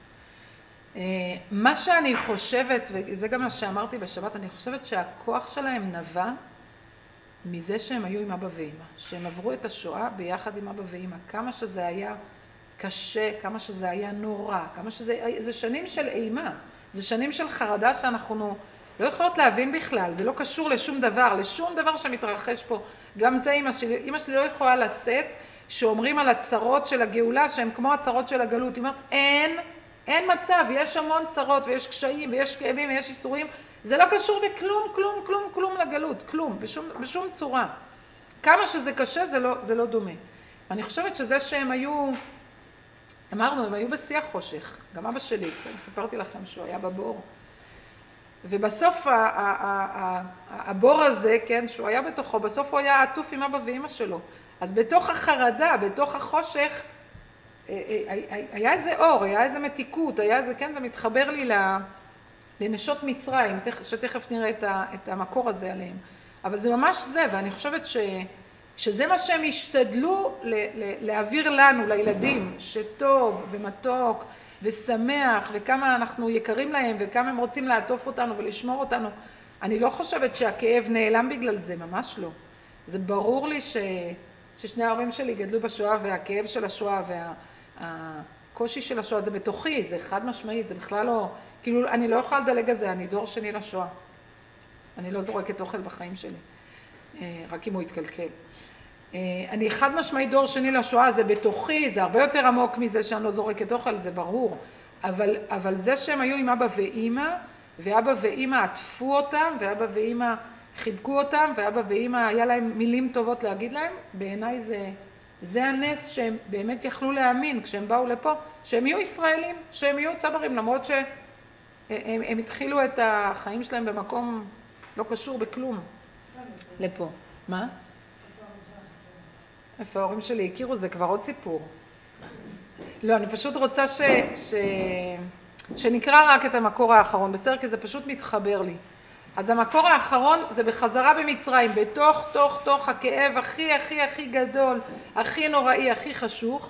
מה שאני חושבת, וזה גם מה שאמרתי בשבת, אני חושבת שהכוח שלהם נבע מזה שהם היו עם אבא ואמא, שהם עברו את השואה ביחד עם אבא ואמא, כמה שזה היה קשה, כמה שזה היה נורא, כמה שזה, זה שנים של אימה, זה שנים של חרדה שאנחנו לא יכולות להבין בכלל, זה לא קשור לשום דבר, לשום דבר שמתרחש פה. גם זה אמא שלי, אמא שלי לא יכולה לשאת, שאומרים על הצרות של הגאולה שהם כמו הצרות של הגלות. היא אומרת, אין, אין מצב, יש המון צרות ויש קשיים ויש כאבים ויש איסורים, זה לא קשור בכלום, כלום, כלום, כלום לגלות, כלום, בשום, בשום צורה. כמה שזה קשה זה לא, זה לא דומה. אני חושבת שזה שהם היו, אמרנו, הם היו בשיח חושך, גם אבא שלי, כן, סיפרתי לכם שהוא היה בבור. ובסוף הבור הזה, כן, שהוא היה בתוכו, בסוף הוא היה עטוף עם אבא ואמא שלו. אז בתוך החרדה, בתוך החושך, היה איזה אור, היה איזה מתיקות, היה איזה, כן, זה מתחבר לי לנשות מצרים, שתכף נראה את המקור הזה עליהם. אבל זה ממש זה, ואני חושבת ש, שזה מה שהם השתדלו להעביר לנו, לילדים, שטוב ומתוק ושמח, וכמה אנחנו יקרים להם, וכמה הם רוצים לעטוף אותנו ולשמור אותנו. אני לא חושבת שהכאב נעלם בגלל זה, ממש לא. זה ברור לי ש, ששני ההורים שלי גדלו בשואה, והכאב של השואה והקושי של השואה זה בתוכי, זה חד משמעית, זה בכלל לא, כאילו אני לא יכולה לדלג על זה, אני דור שני לשואה. אני לא זורקת אוכל בחיים שלי, רק אם הוא יתקלקל. אני חד משמעית דור שני לשואה, זה בתוכי, זה הרבה יותר עמוק מזה שאני לא זורקת אוכל, זה ברור. אבל, אבל זה שהם היו עם אבא ואמא, ואבא ואמא עטפו אותם, ואבא ואמא חיבקו אותם, ואבא ואמא היה להם מילים טובות להגיד להם, בעיניי זה, זה הנס שהם באמת יכלו להאמין כשהם באו לפה, שהם יהיו ישראלים, שהם יהיו צברים, למרות שהם הם התחילו את החיים שלהם במקום לא קשור בכלום לפה. מה? איפה ההורים שלי הכירו? זה כבר עוד סיפור. לא, אני פשוט רוצה ש, ש, שנקרא רק את המקור האחרון, בסדר? כי זה פשוט מתחבר לי. אז המקור האחרון זה בחזרה במצרים, בתוך, תוך, תוך הכאב הכי, הכי, הכי גדול, הכי נוראי, הכי חשוך.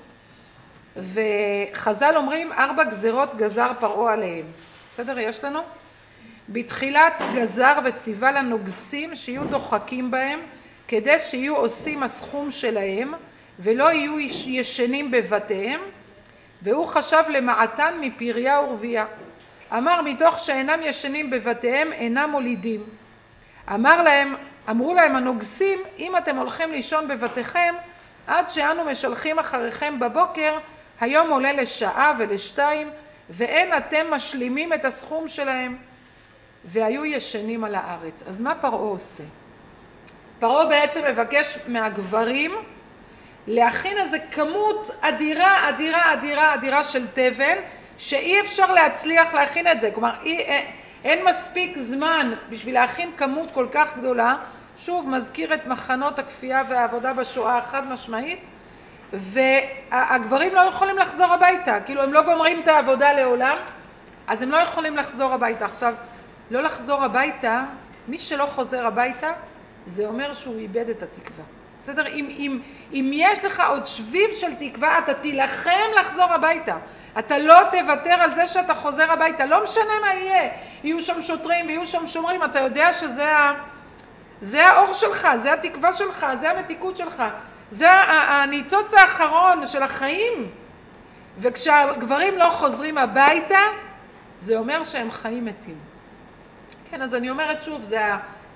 וחז"ל אומרים, ארבע גזרות גזר פרעה עליהם. בסדר? יש לנו? בתחילת גזר וציווה לנוגסים שיהיו דוחקים בהם, כדי שיהיו עושים הסכום שלהם, ולא יהיו ישנים בבתיהם, והוא חשב למעתן מפריה ורבייה. אמר, מתוך שאינם ישנים בבתיהם, אינם מולידים. אמר להם, אמרו להם הנוגסים, אם אתם הולכים לישון בבתיכם, עד שאנו משלחים אחריכם בבוקר, היום עולה לשעה ולשתיים, ואין אתם משלימים את הסכום שלהם, והיו ישנים על הארץ. אז מה פרעה עושה? פרעה בעצם מבקש מהגברים להכין איזו כמות אדירה, אדירה, אדירה, אדירה של תבן, שאי אפשר להצליח להכין את זה. כלומר, אי, אין מספיק זמן בשביל להכין כמות כל כך גדולה. שוב, מזכיר את מחנות הכפייה והעבודה בשואה חד משמעית. והגברים לא יכולים לחזור הביתה. כאילו, הם לא גומרים את העבודה לעולם, אז הם לא יכולים לחזור הביתה. עכשיו, לא לחזור הביתה, מי שלא חוזר הביתה, זה אומר שהוא איבד את התקווה. בסדר? אם, אם, אם יש לך עוד שביב של תקווה, אתה תילחם לחזור הביתה. אתה לא תוותר על זה שאתה חוזר הביתה. לא משנה מה יהיה. יהיו שם שוטרים ויהיו שם שומרים. אתה יודע שזה ה... זה האור שלך, זה התקווה שלך, זה המתיקות שלך. זה הניצוץ האחרון של החיים. וכשהגברים לא חוזרים הביתה, זה אומר שהם חיים מתים. כן, אז אני אומרת שוב, זה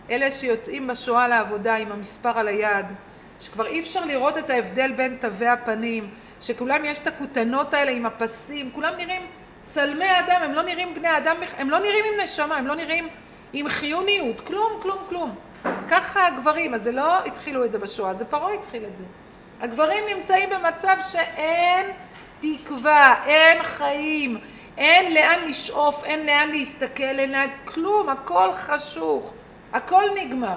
אלה שיוצאים בשואה לעבודה עם המספר על היד, שכבר אי אפשר לראות את ההבדל בין תווי הפנים, שכולם יש את הכותנות האלה עם הפסים, כולם נראים צלמי אדם, הם לא נראים בני אדם, הם לא נראים עם נשמה, הם לא נראים עם חיוניות, כלום, כלום, כלום. ככה הגברים, אז זה לא התחילו את זה בשואה, זה פרעה התחיל את זה. הגברים נמצאים במצב שאין תקווה, אין חיים, אין לאן לשאוף, אין לאן להסתכל, אין לאן, כלום, הכל חשוך, הכל נגמר.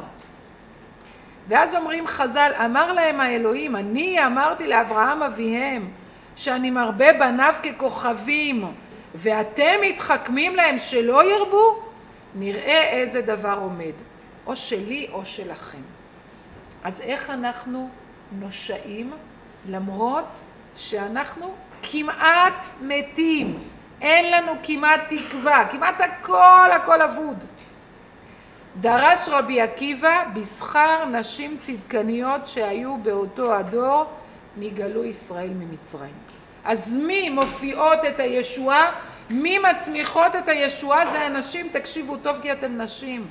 ואז אומרים חז"ל, אמר להם האלוהים, אני אמרתי לאברהם אביהם, שאני מרבה בניו ככוכבים, ואתם מתחכמים להם שלא ירבו, נראה איזה דבר עומד, או שלי או שלכם. אז איך אנחנו נושאים, למרות שאנחנו כמעט מתים, אין לנו כמעט תקווה, כמעט הכל הכל אבוד. דרש רבי עקיבא בשכר נשים צדקניות שהיו באותו הדור נגאלו ישראל ממצרים. אז מי מופיעות את הישועה? מי מצמיחות את הישועה? זה הנשים, תקשיבו טוב כי אתם נשים.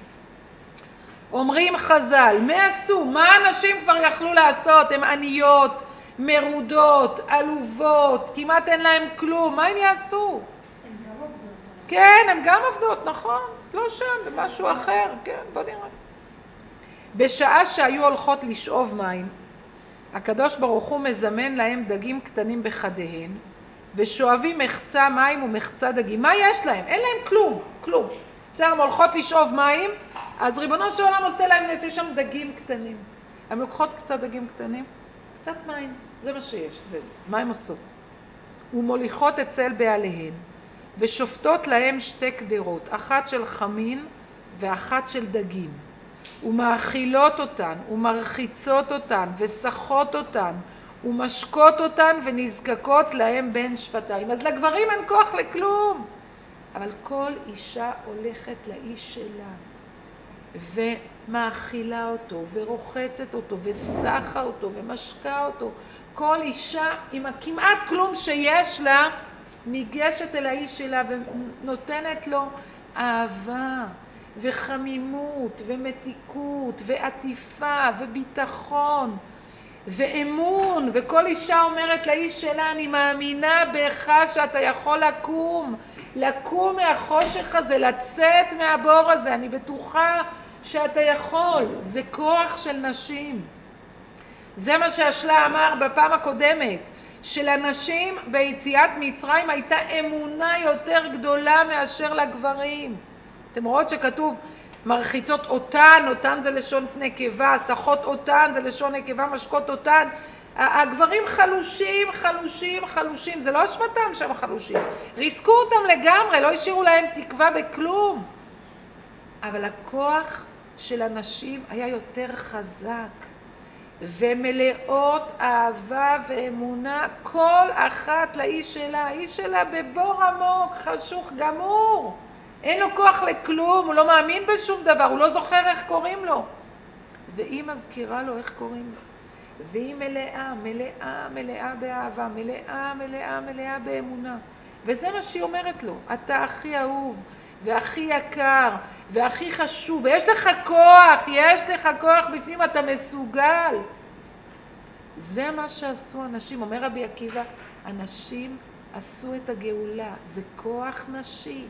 אומרים חז"ל, מה עשו? מה הנשים כבר יכלו לעשות? הן עניות, מרודות, עלובות, כמעט אין להן כלום, מה הן יעשו? הן גם עובדות. כן, הן גם עבדות, נכון, לא שם, במשהו אחר, כן, בוא נראה. בשעה שהיו הולכות לשאוב מים, הקדוש ברוך הוא מזמן להם דגים קטנים בחדיהן, ושואבים מחצה מים ומחצה דגים. מה יש להם? אין להם כלום, כלום. בסדר, הן הולכות לשאוב מים, אז ריבונו של עולם עושה להם נס, יש שם דגים קטנים. הן לוקחות קצת דגים קטנים, קצת מים, זה מה שיש, זה, מה הן עושות? ומוליכות אצל בעליהן, ושופטות להם שתי קדרות, אחת של חמין ואחת של דגים, ומאכילות אותן, ומרחיצות אותן, ושחות אותן, ומשקות אותן, ונזקקות להם בין שפתיים. אז לגברים אין כוח לכלום. אבל כל אישה הולכת לאיש שלה, ומאכילה אותו, ורוחצת אותו, ושחה אותו, ומשקה אותו. כל אישה עם הכמעט כלום שיש לה, ניגשת אל האיש שלה ונותנת לו אהבה וחמימות ומתיקות ועטיפה וביטחון ואמון. וכל אישה אומרת לאיש שלה, אני מאמינה בך שאתה יכול לקום, לקום מהחושך הזה, לצאת מהבור הזה, אני בטוחה שאתה יכול. זה כוח של נשים. זה מה שהשלה אמר בפעם הקודמת, שלנשים ביציאת מצרים הייתה אמונה יותר גדולה מאשר לגברים. אתם רואות שכתוב מרחיצות אותן, אותן זה לשון נקבה, שחות אותן זה לשון נקבה, משקות אותן. הגברים חלושים, חלושים, חלושים, זה לא אשמתם שהם חלושים. ריסקו אותם לגמרי, לא השאירו להם תקווה בכלום. אבל הכוח של הנשים היה יותר חזק. ומלאות אהבה ואמונה, כל אחת לאיש שלה, האיש שלה בבור עמוק, חשוך גמור, אין לו כוח לכלום, הוא לא מאמין בשום דבר, הוא לא זוכר איך קוראים לו, והיא מזכירה לו איך קוראים לו, והיא מלאה, מלאה, מלאה באהבה, מלאה, מלאה, מלאה באמונה, וזה מה שהיא אומרת לו, אתה הכי אהוב והכי יקר והכי חשוב, ויש לך כוח, יש לך כוח בפנים, אתה מסוגל. זה מה שעשו אנשים. אומר רבי עקיבא, אנשים עשו את הגאולה, זה כוח נשי.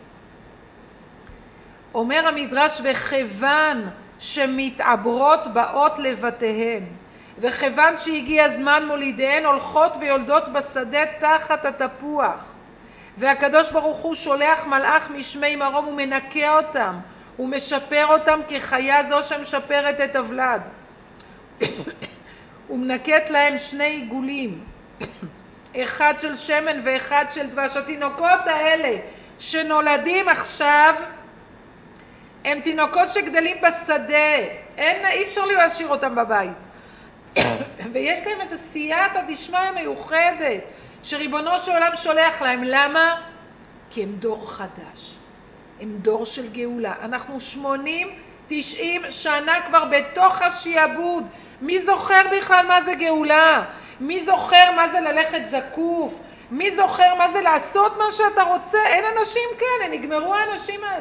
אומר המדרש, וכיוון שמתעברות באות לבתיהן, וכיוון שהגיע זמן מולידיהן, הולכות ויולדות בשדה תחת התפוח, והקדוש ברוך הוא שולח מלאך משמי מרום ומנקה אותם ומשפר אותם כחיה זו שמשפרת את הוולד. ומנקט להם שני עיגולים, אחד של שמן ואחד של דבש. התינוקות האלה שנולדים עכשיו הם תינוקות שגדלים בשדה, אין, אי אפשר להשאיר אותם בבית. ויש להם איזו סייעתא דשמיא מיוחדת שריבונו של עולם שולח להם. למה? כי הם דור חדש, הם דור של גאולה. אנחנו שמונים תשעים שנה כבר בתוך השיעבוד. מי זוכר בכלל מה זה גאולה? מי זוכר מה זה ללכת זקוף? מי זוכר מה זה לעשות מה שאתה רוצה? אין אנשים כאלה, נגמרו האנשים האלה.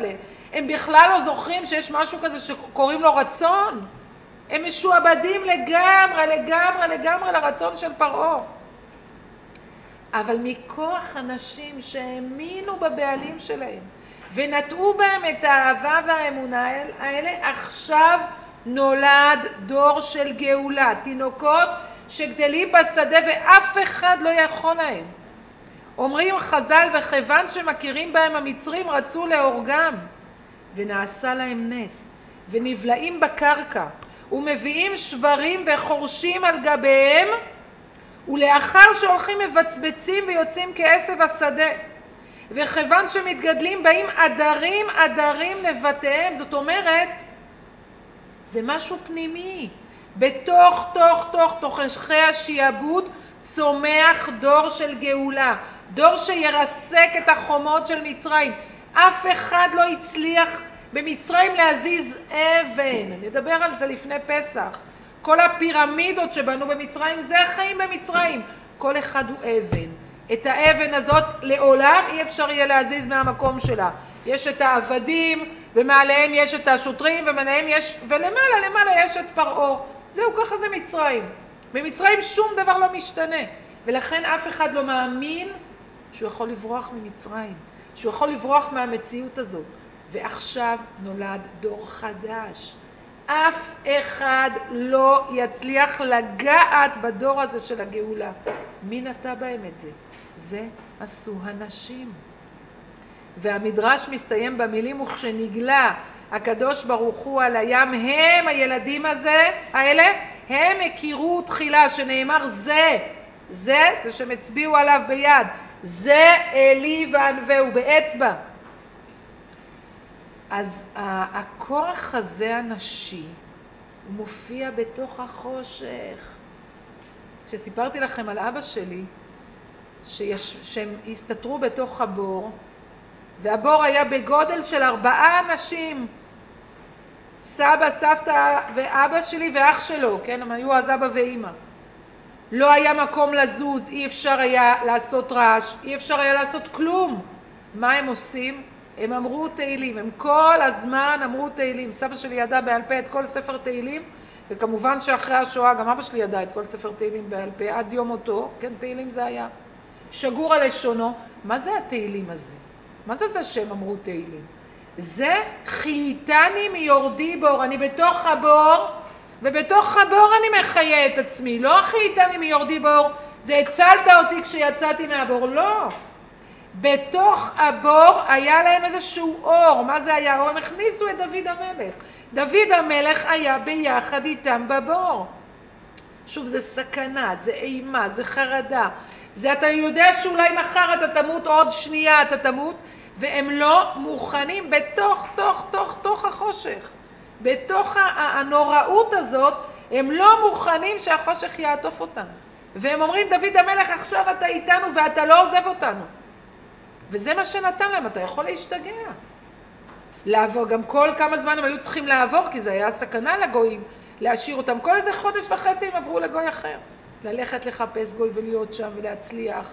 הם בכלל לא זוכרים שיש משהו כזה שקוראים לו רצון. הם משועבדים לגמרי, לגמרי, לגמרי לרצון של פרעה. אבל מכוח אנשים שהאמינו בבעלים שלהם, ונטעו בהם את האהבה והאמונה האלה, עכשיו נולד דור של גאולה. תינוקות שגדלים בשדה ואף אחד לא יכול להם. אומרים חז"ל, וכיוון שמכירים בהם המצרים רצו להורגם, ונעשה להם נס, ונבלעים בקרקע, ומביאים שברים וחורשים על גביהם, ולאחר שהולכים מבצבצים ויוצאים כעשב השדה. וכיוון שמתגדלים באים עדרים עדרים לבתיהם. זאת אומרת, זה משהו פנימי. בתוך תוך תוך תוככי השיעבוד צומח דור של גאולה, דור שירסק את החומות של מצרים. אף אחד לא הצליח במצרים להזיז אבן. נדבר על זה לפני פסח. כל הפירמידות שבנו במצרים, זה החיים במצרים. כל אחד הוא אבן. את האבן הזאת לעולם אי אפשר יהיה להזיז מהמקום שלה. יש את העבדים, ומעליהם יש את השוטרים, ומעליהם יש, ולמעלה, למעלה יש את פרעה. זהו, ככה זה מצרים. במצרים שום דבר לא משתנה. ולכן אף אחד לא מאמין שהוא יכול לברוח ממצרים, שהוא יכול לברוח מהמציאות הזאת. ועכשיו נולד דור חדש. אף אחד לא יצליח לגעת בדור הזה של הגאולה. מי נטע בהם את זה? זה עשו הנשים. והמדרש מסתיים במילים, וכשנגלה הקדוש ברוך הוא על הים, הם הילדים הזה, האלה, הם הכירו תחילה, שנאמר זה, זה, זה שהם הצביעו עליו ביד, זה אלי וענווהו, באצבע. אז הכוח הזה הנשי, הוא מופיע בתוך החושך. כשסיפרתי לכם על אבא שלי, שיש, שהם הסתתרו בתוך הבור, והבור היה בגודל של ארבעה אנשים, סבא, סבתא ואבא שלי ואח שלו, כן, הם היו אז אבא ואמא. לא היה מקום לזוז, אי אפשר היה לעשות רעש, אי אפשר היה לעשות כלום. מה הם עושים? הם אמרו תהילים, הם כל הזמן אמרו תהילים. סבא שלי ידע בעל פה את כל ספר תהילים, וכמובן שאחרי השואה גם אבא שלי ידע את כל ספר תהילים בעל פה, עד יום מותו, כן, תהילים זה היה שגור על לשונו. מה זה התהילים הזה? מה זה זה שהם אמרו תהילים? זה חייתני מיורדי בור, אני בתוך הבור, ובתוך הבור אני מחיה את עצמי. לא חייתני מיורדי בור, זה הצלת אותי כשיצאתי מהבור, לא. בתוך הבור היה להם איזשהו אור. מה זה היה? הם הכניסו את דוד המלך. דוד המלך היה ביחד איתם בבור. שוב, זה סכנה, זה אימה, זה חרדה. זה אתה יודע שאולי מחר אתה תמות, עוד שנייה אתה תמות, והם לא מוכנים בתוך, תוך, תוך, תוך החושך. בתוך הנוראות הזאת, הם לא מוכנים שהחושך יעטוף אותם. והם אומרים, דוד המלך, עכשיו אתה איתנו ואתה לא עוזב אותנו. וזה מה שנתן להם, אתה יכול להשתגע. לעבור, גם כל כמה זמן הם היו צריכים לעבור, כי זה היה סכנה לגויים, להשאיר אותם. כל איזה חודש וחצי הם עברו לגוי אחר. ללכת לחפש גוי ולהיות שם ולהצליח.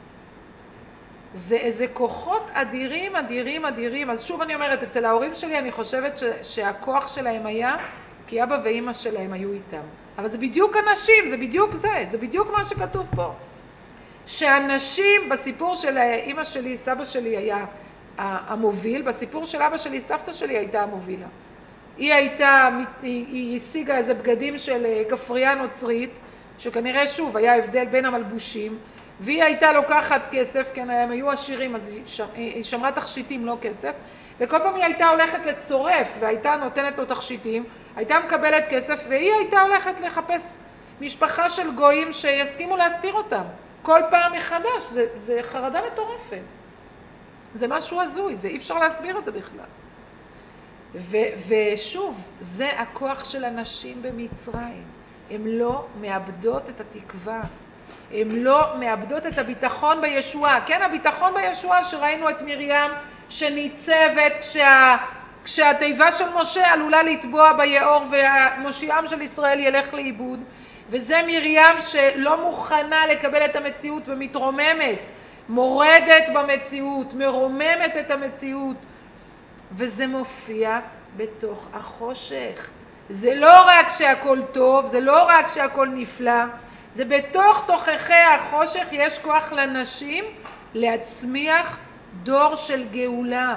זה איזה כוחות אדירים, אדירים, אדירים. אז שוב אני אומרת, אצל ההורים שלי אני חושבת ש, שהכוח שלהם היה, כי אבא ואמא שלהם היו איתם. אבל זה בדיוק אנשים, זה בדיוק זה, זה בדיוק מה שכתוב פה. שאנשים, בסיפור של אמא שלי, סבא שלי היה המוביל, בסיפור של אבא שלי, סבתא שלי הייתה המובילה. היא הייתה, היא, היא השיגה איזה בגדים של כפרייה נוצרית, שכנראה שוב היה הבדל בין המלבושים, והיא הייתה לוקחת כסף, כן, הם היו עשירים, אז היא שמרה תכשיטים, לא כסף, וכל פעם היא הייתה הולכת לצורף, והייתה נותנת לו תכשיטים, הייתה מקבלת כסף, והיא הייתה הולכת לחפש משפחה של גויים שיסכימו להסתיר אותם. כל פעם מחדש, זה, זה חרדה מטורפת. זה משהו הזוי, זה אי אפשר להסביר את זה בכלל. ו, ושוב, זה הכוח של הנשים במצרים. הן לא מאבדות את התקווה. הן לא מאבדות את הביטחון בישועה. כן, הביטחון בישועה שראינו את מרים שניצבת כשה, כשהתיבה של משה עלולה לטבוע ביאור והמושיעם של ישראל ילך לאיבוד. וזה מרים שלא מוכנה לקבל את המציאות ומתרוממת, מורדת במציאות, מרוממת את המציאות, וזה מופיע בתוך החושך. זה לא רק שהכל טוב, זה לא רק שהכל נפלא, זה בתוך תוככי החושך יש כוח לנשים להצמיח דור של גאולה.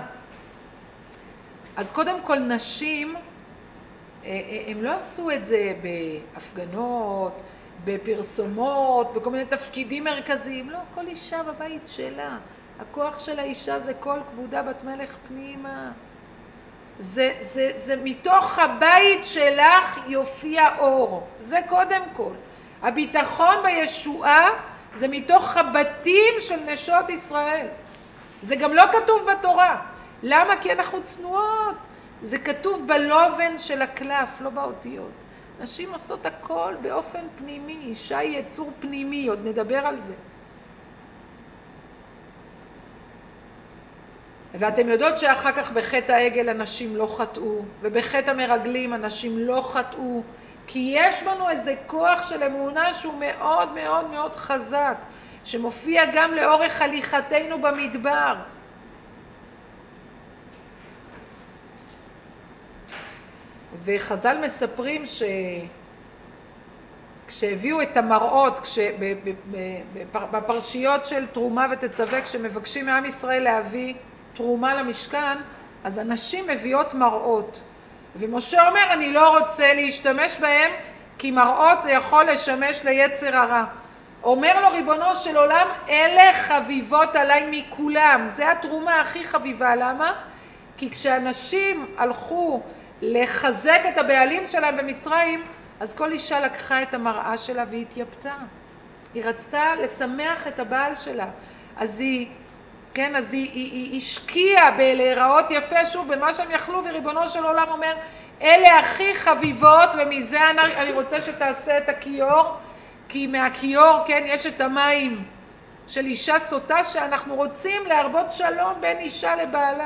אז קודם כל נשים, הם לא עשו את זה בהפגנות, בפרסומות, בכל מיני תפקידים מרכזיים, לא, כל אישה בבית שלה. הכוח של האישה זה כל כבודה בת מלך פנימה. זה, זה, זה מתוך הבית שלך יופיע אור, זה קודם כל. הביטחון בישועה זה מתוך הבתים של נשות ישראל. זה גם לא כתוב בתורה. למה? כי אנחנו צנועות. זה כתוב בלובן של הקלף, לא באותיות. נשים עושות הכל באופן פנימי. אישה היא יצור פנימי, עוד נדבר על זה. ואתם יודעות שאחר כך בחטא העגל אנשים לא חטאו, ובחטא המרגלים אנשים לא חטאו, כי יש בנו איזה כוח של אמונה שהוא מאוד מאוד מאוד חזק, שמופיע גם לאורך הליכתנו במדבר. וחז"ל מספרים ש... כשהביאו את המראות, כש... בפרשיות של תרומה ותצווה, כשמבקשים מעם ישראל להביא תרומה למשכן, אז אנשים מביאות מראות. ומשה אומר, אני לא רוצה להשתמש בהם, כי מראות זה יכול לשמש ליצר הרע. אומר לו ריבונו של עולם, אלה חביבות עליי מכולם. זה התרומה הכי חביבה. למה? כי כשאנשים הלכו לחזק את הבעלים שלהם במצרים, אז כל אישה לקחה את המראה שלה והתייפתה. היא רצתה לשמח את הבעל שלה. אז היא, כן, אז היא, היא, היא השקיעה בלהיראות יפה שוב במה שהם יכלו, וריבונו של עולם אומר, אלה הכי חביבות, ומזה אני, אני רוצה שתעשה את הכיור, כי מהכיור, כן, יש את המים של אישה סוטה, שאנחנו רוצים להרבות שלום בין אישה לבעלה.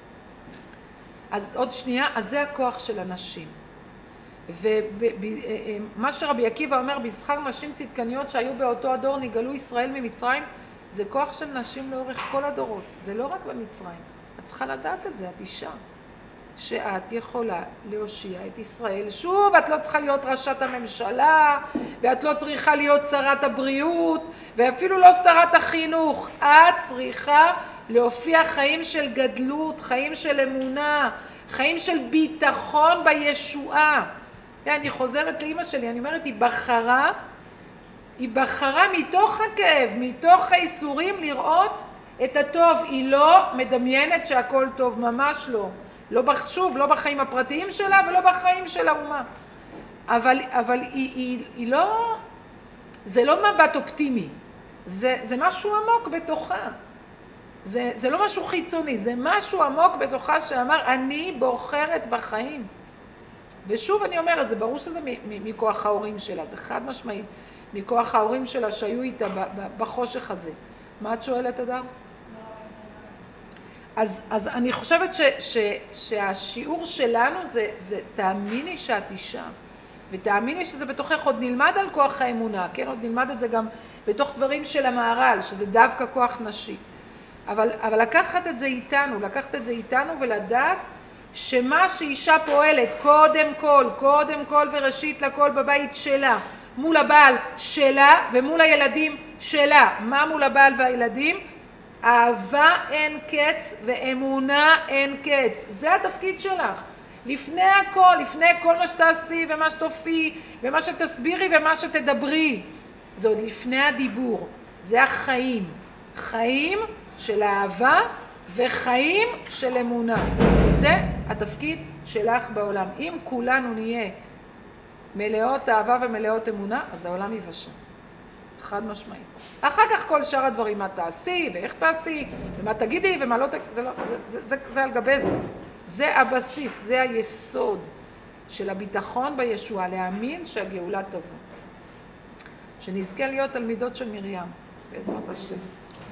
אז עוד שנייה, אז זה הכוח של הנשים. ומה שרבי עקיבא אומר, בשכר נשים צדקניות שהיו באותו הדור נגאלו ישראל ממצרים, זה כוח של נשים לאורך כל הדורות. זה לא רק במצרים. את צריכה לדעת את זה, את אישה. שאת יכולה להושיע את ישראל. שוב, את לא צריכה להיות ראשת הממשלה, ואת לא צריכה להיות שרת הבריאות, ואפילו לא שרת החינוך. את צריכה להופיע חיים של גדלות, חיים של אמונה, חיים של ביטחון בישועה. אני חוזרת לאמא שלי, אני אומרת, היא בחרה, היא בחרה מתוך הכאב, מתוך האיסורים לראות את הטוב. היא לא מדמיינת שהכל טוב, ממש לא. לא שוב, לא בחיים הפרטיים שלה ולא בחיים של האומה. אבל, אבל היא, היא, היא לא, זה לא מבט אופטימי. זה, זה משהו עמוק בתוכה. זה, זה לא משהו חיצוני, זה משהו עמוק בתוכה שאמר, אני בוחרת בחיים. ושוב אני אומרת, זה ברור שזה מכוח ההורים שלה, זה חד משמעית, מכוח ההורים שלה שהיו איתה בחושך הזה. מה את שואלת, אדר? אז, אז אני חושבת ש, ש, שהשיעור שלנו זה, זה תאמיני שאת אישה, ותאמיני שזה בתוכך. עוד נלמד על כוח האמונה, כן? עוד נלמד את זה גם בתוך דברים של המהר"ל, שזה דווקא כוח נשי. אבל, אבל לקחת את זה איתנו, לקחת את זה איתנו ולדעת שמה שאישה פועלת קודם כל, קודם כל וראשית לכל בבית שלה, מול הבעל שלה ומול הילדים שלה. מה מול הבעל והילדים? אהבה אין קץ ואמונה אין קץ. זה התפקיד שלך. לפני הכל, לפני כל מה שתעשי ומה שתופיעי ומה שתסבירי ומה שתדברי. זה עוד לפני הדיבור. זה החיים. חיים של אהבה וחיים של אמונה. זה התפקיד שלך בעולם. אם כולנו נהיה מלאות אהבה ומלאות אמונה, אז העולם ייוושע. חד משמעית. אחר כך כל שאר הדברים, מה תעשי ואיך תעשי ומה תגידי ומה לא תגידי, זה, לא, זה, זה, זה, זה על גבי זה. זה הבסיס, זה היסוד של הביטחון בישוע, להאמין שהגאולה תבוא. שנזכה להיות תלמידות של מרים, בעזרת השם.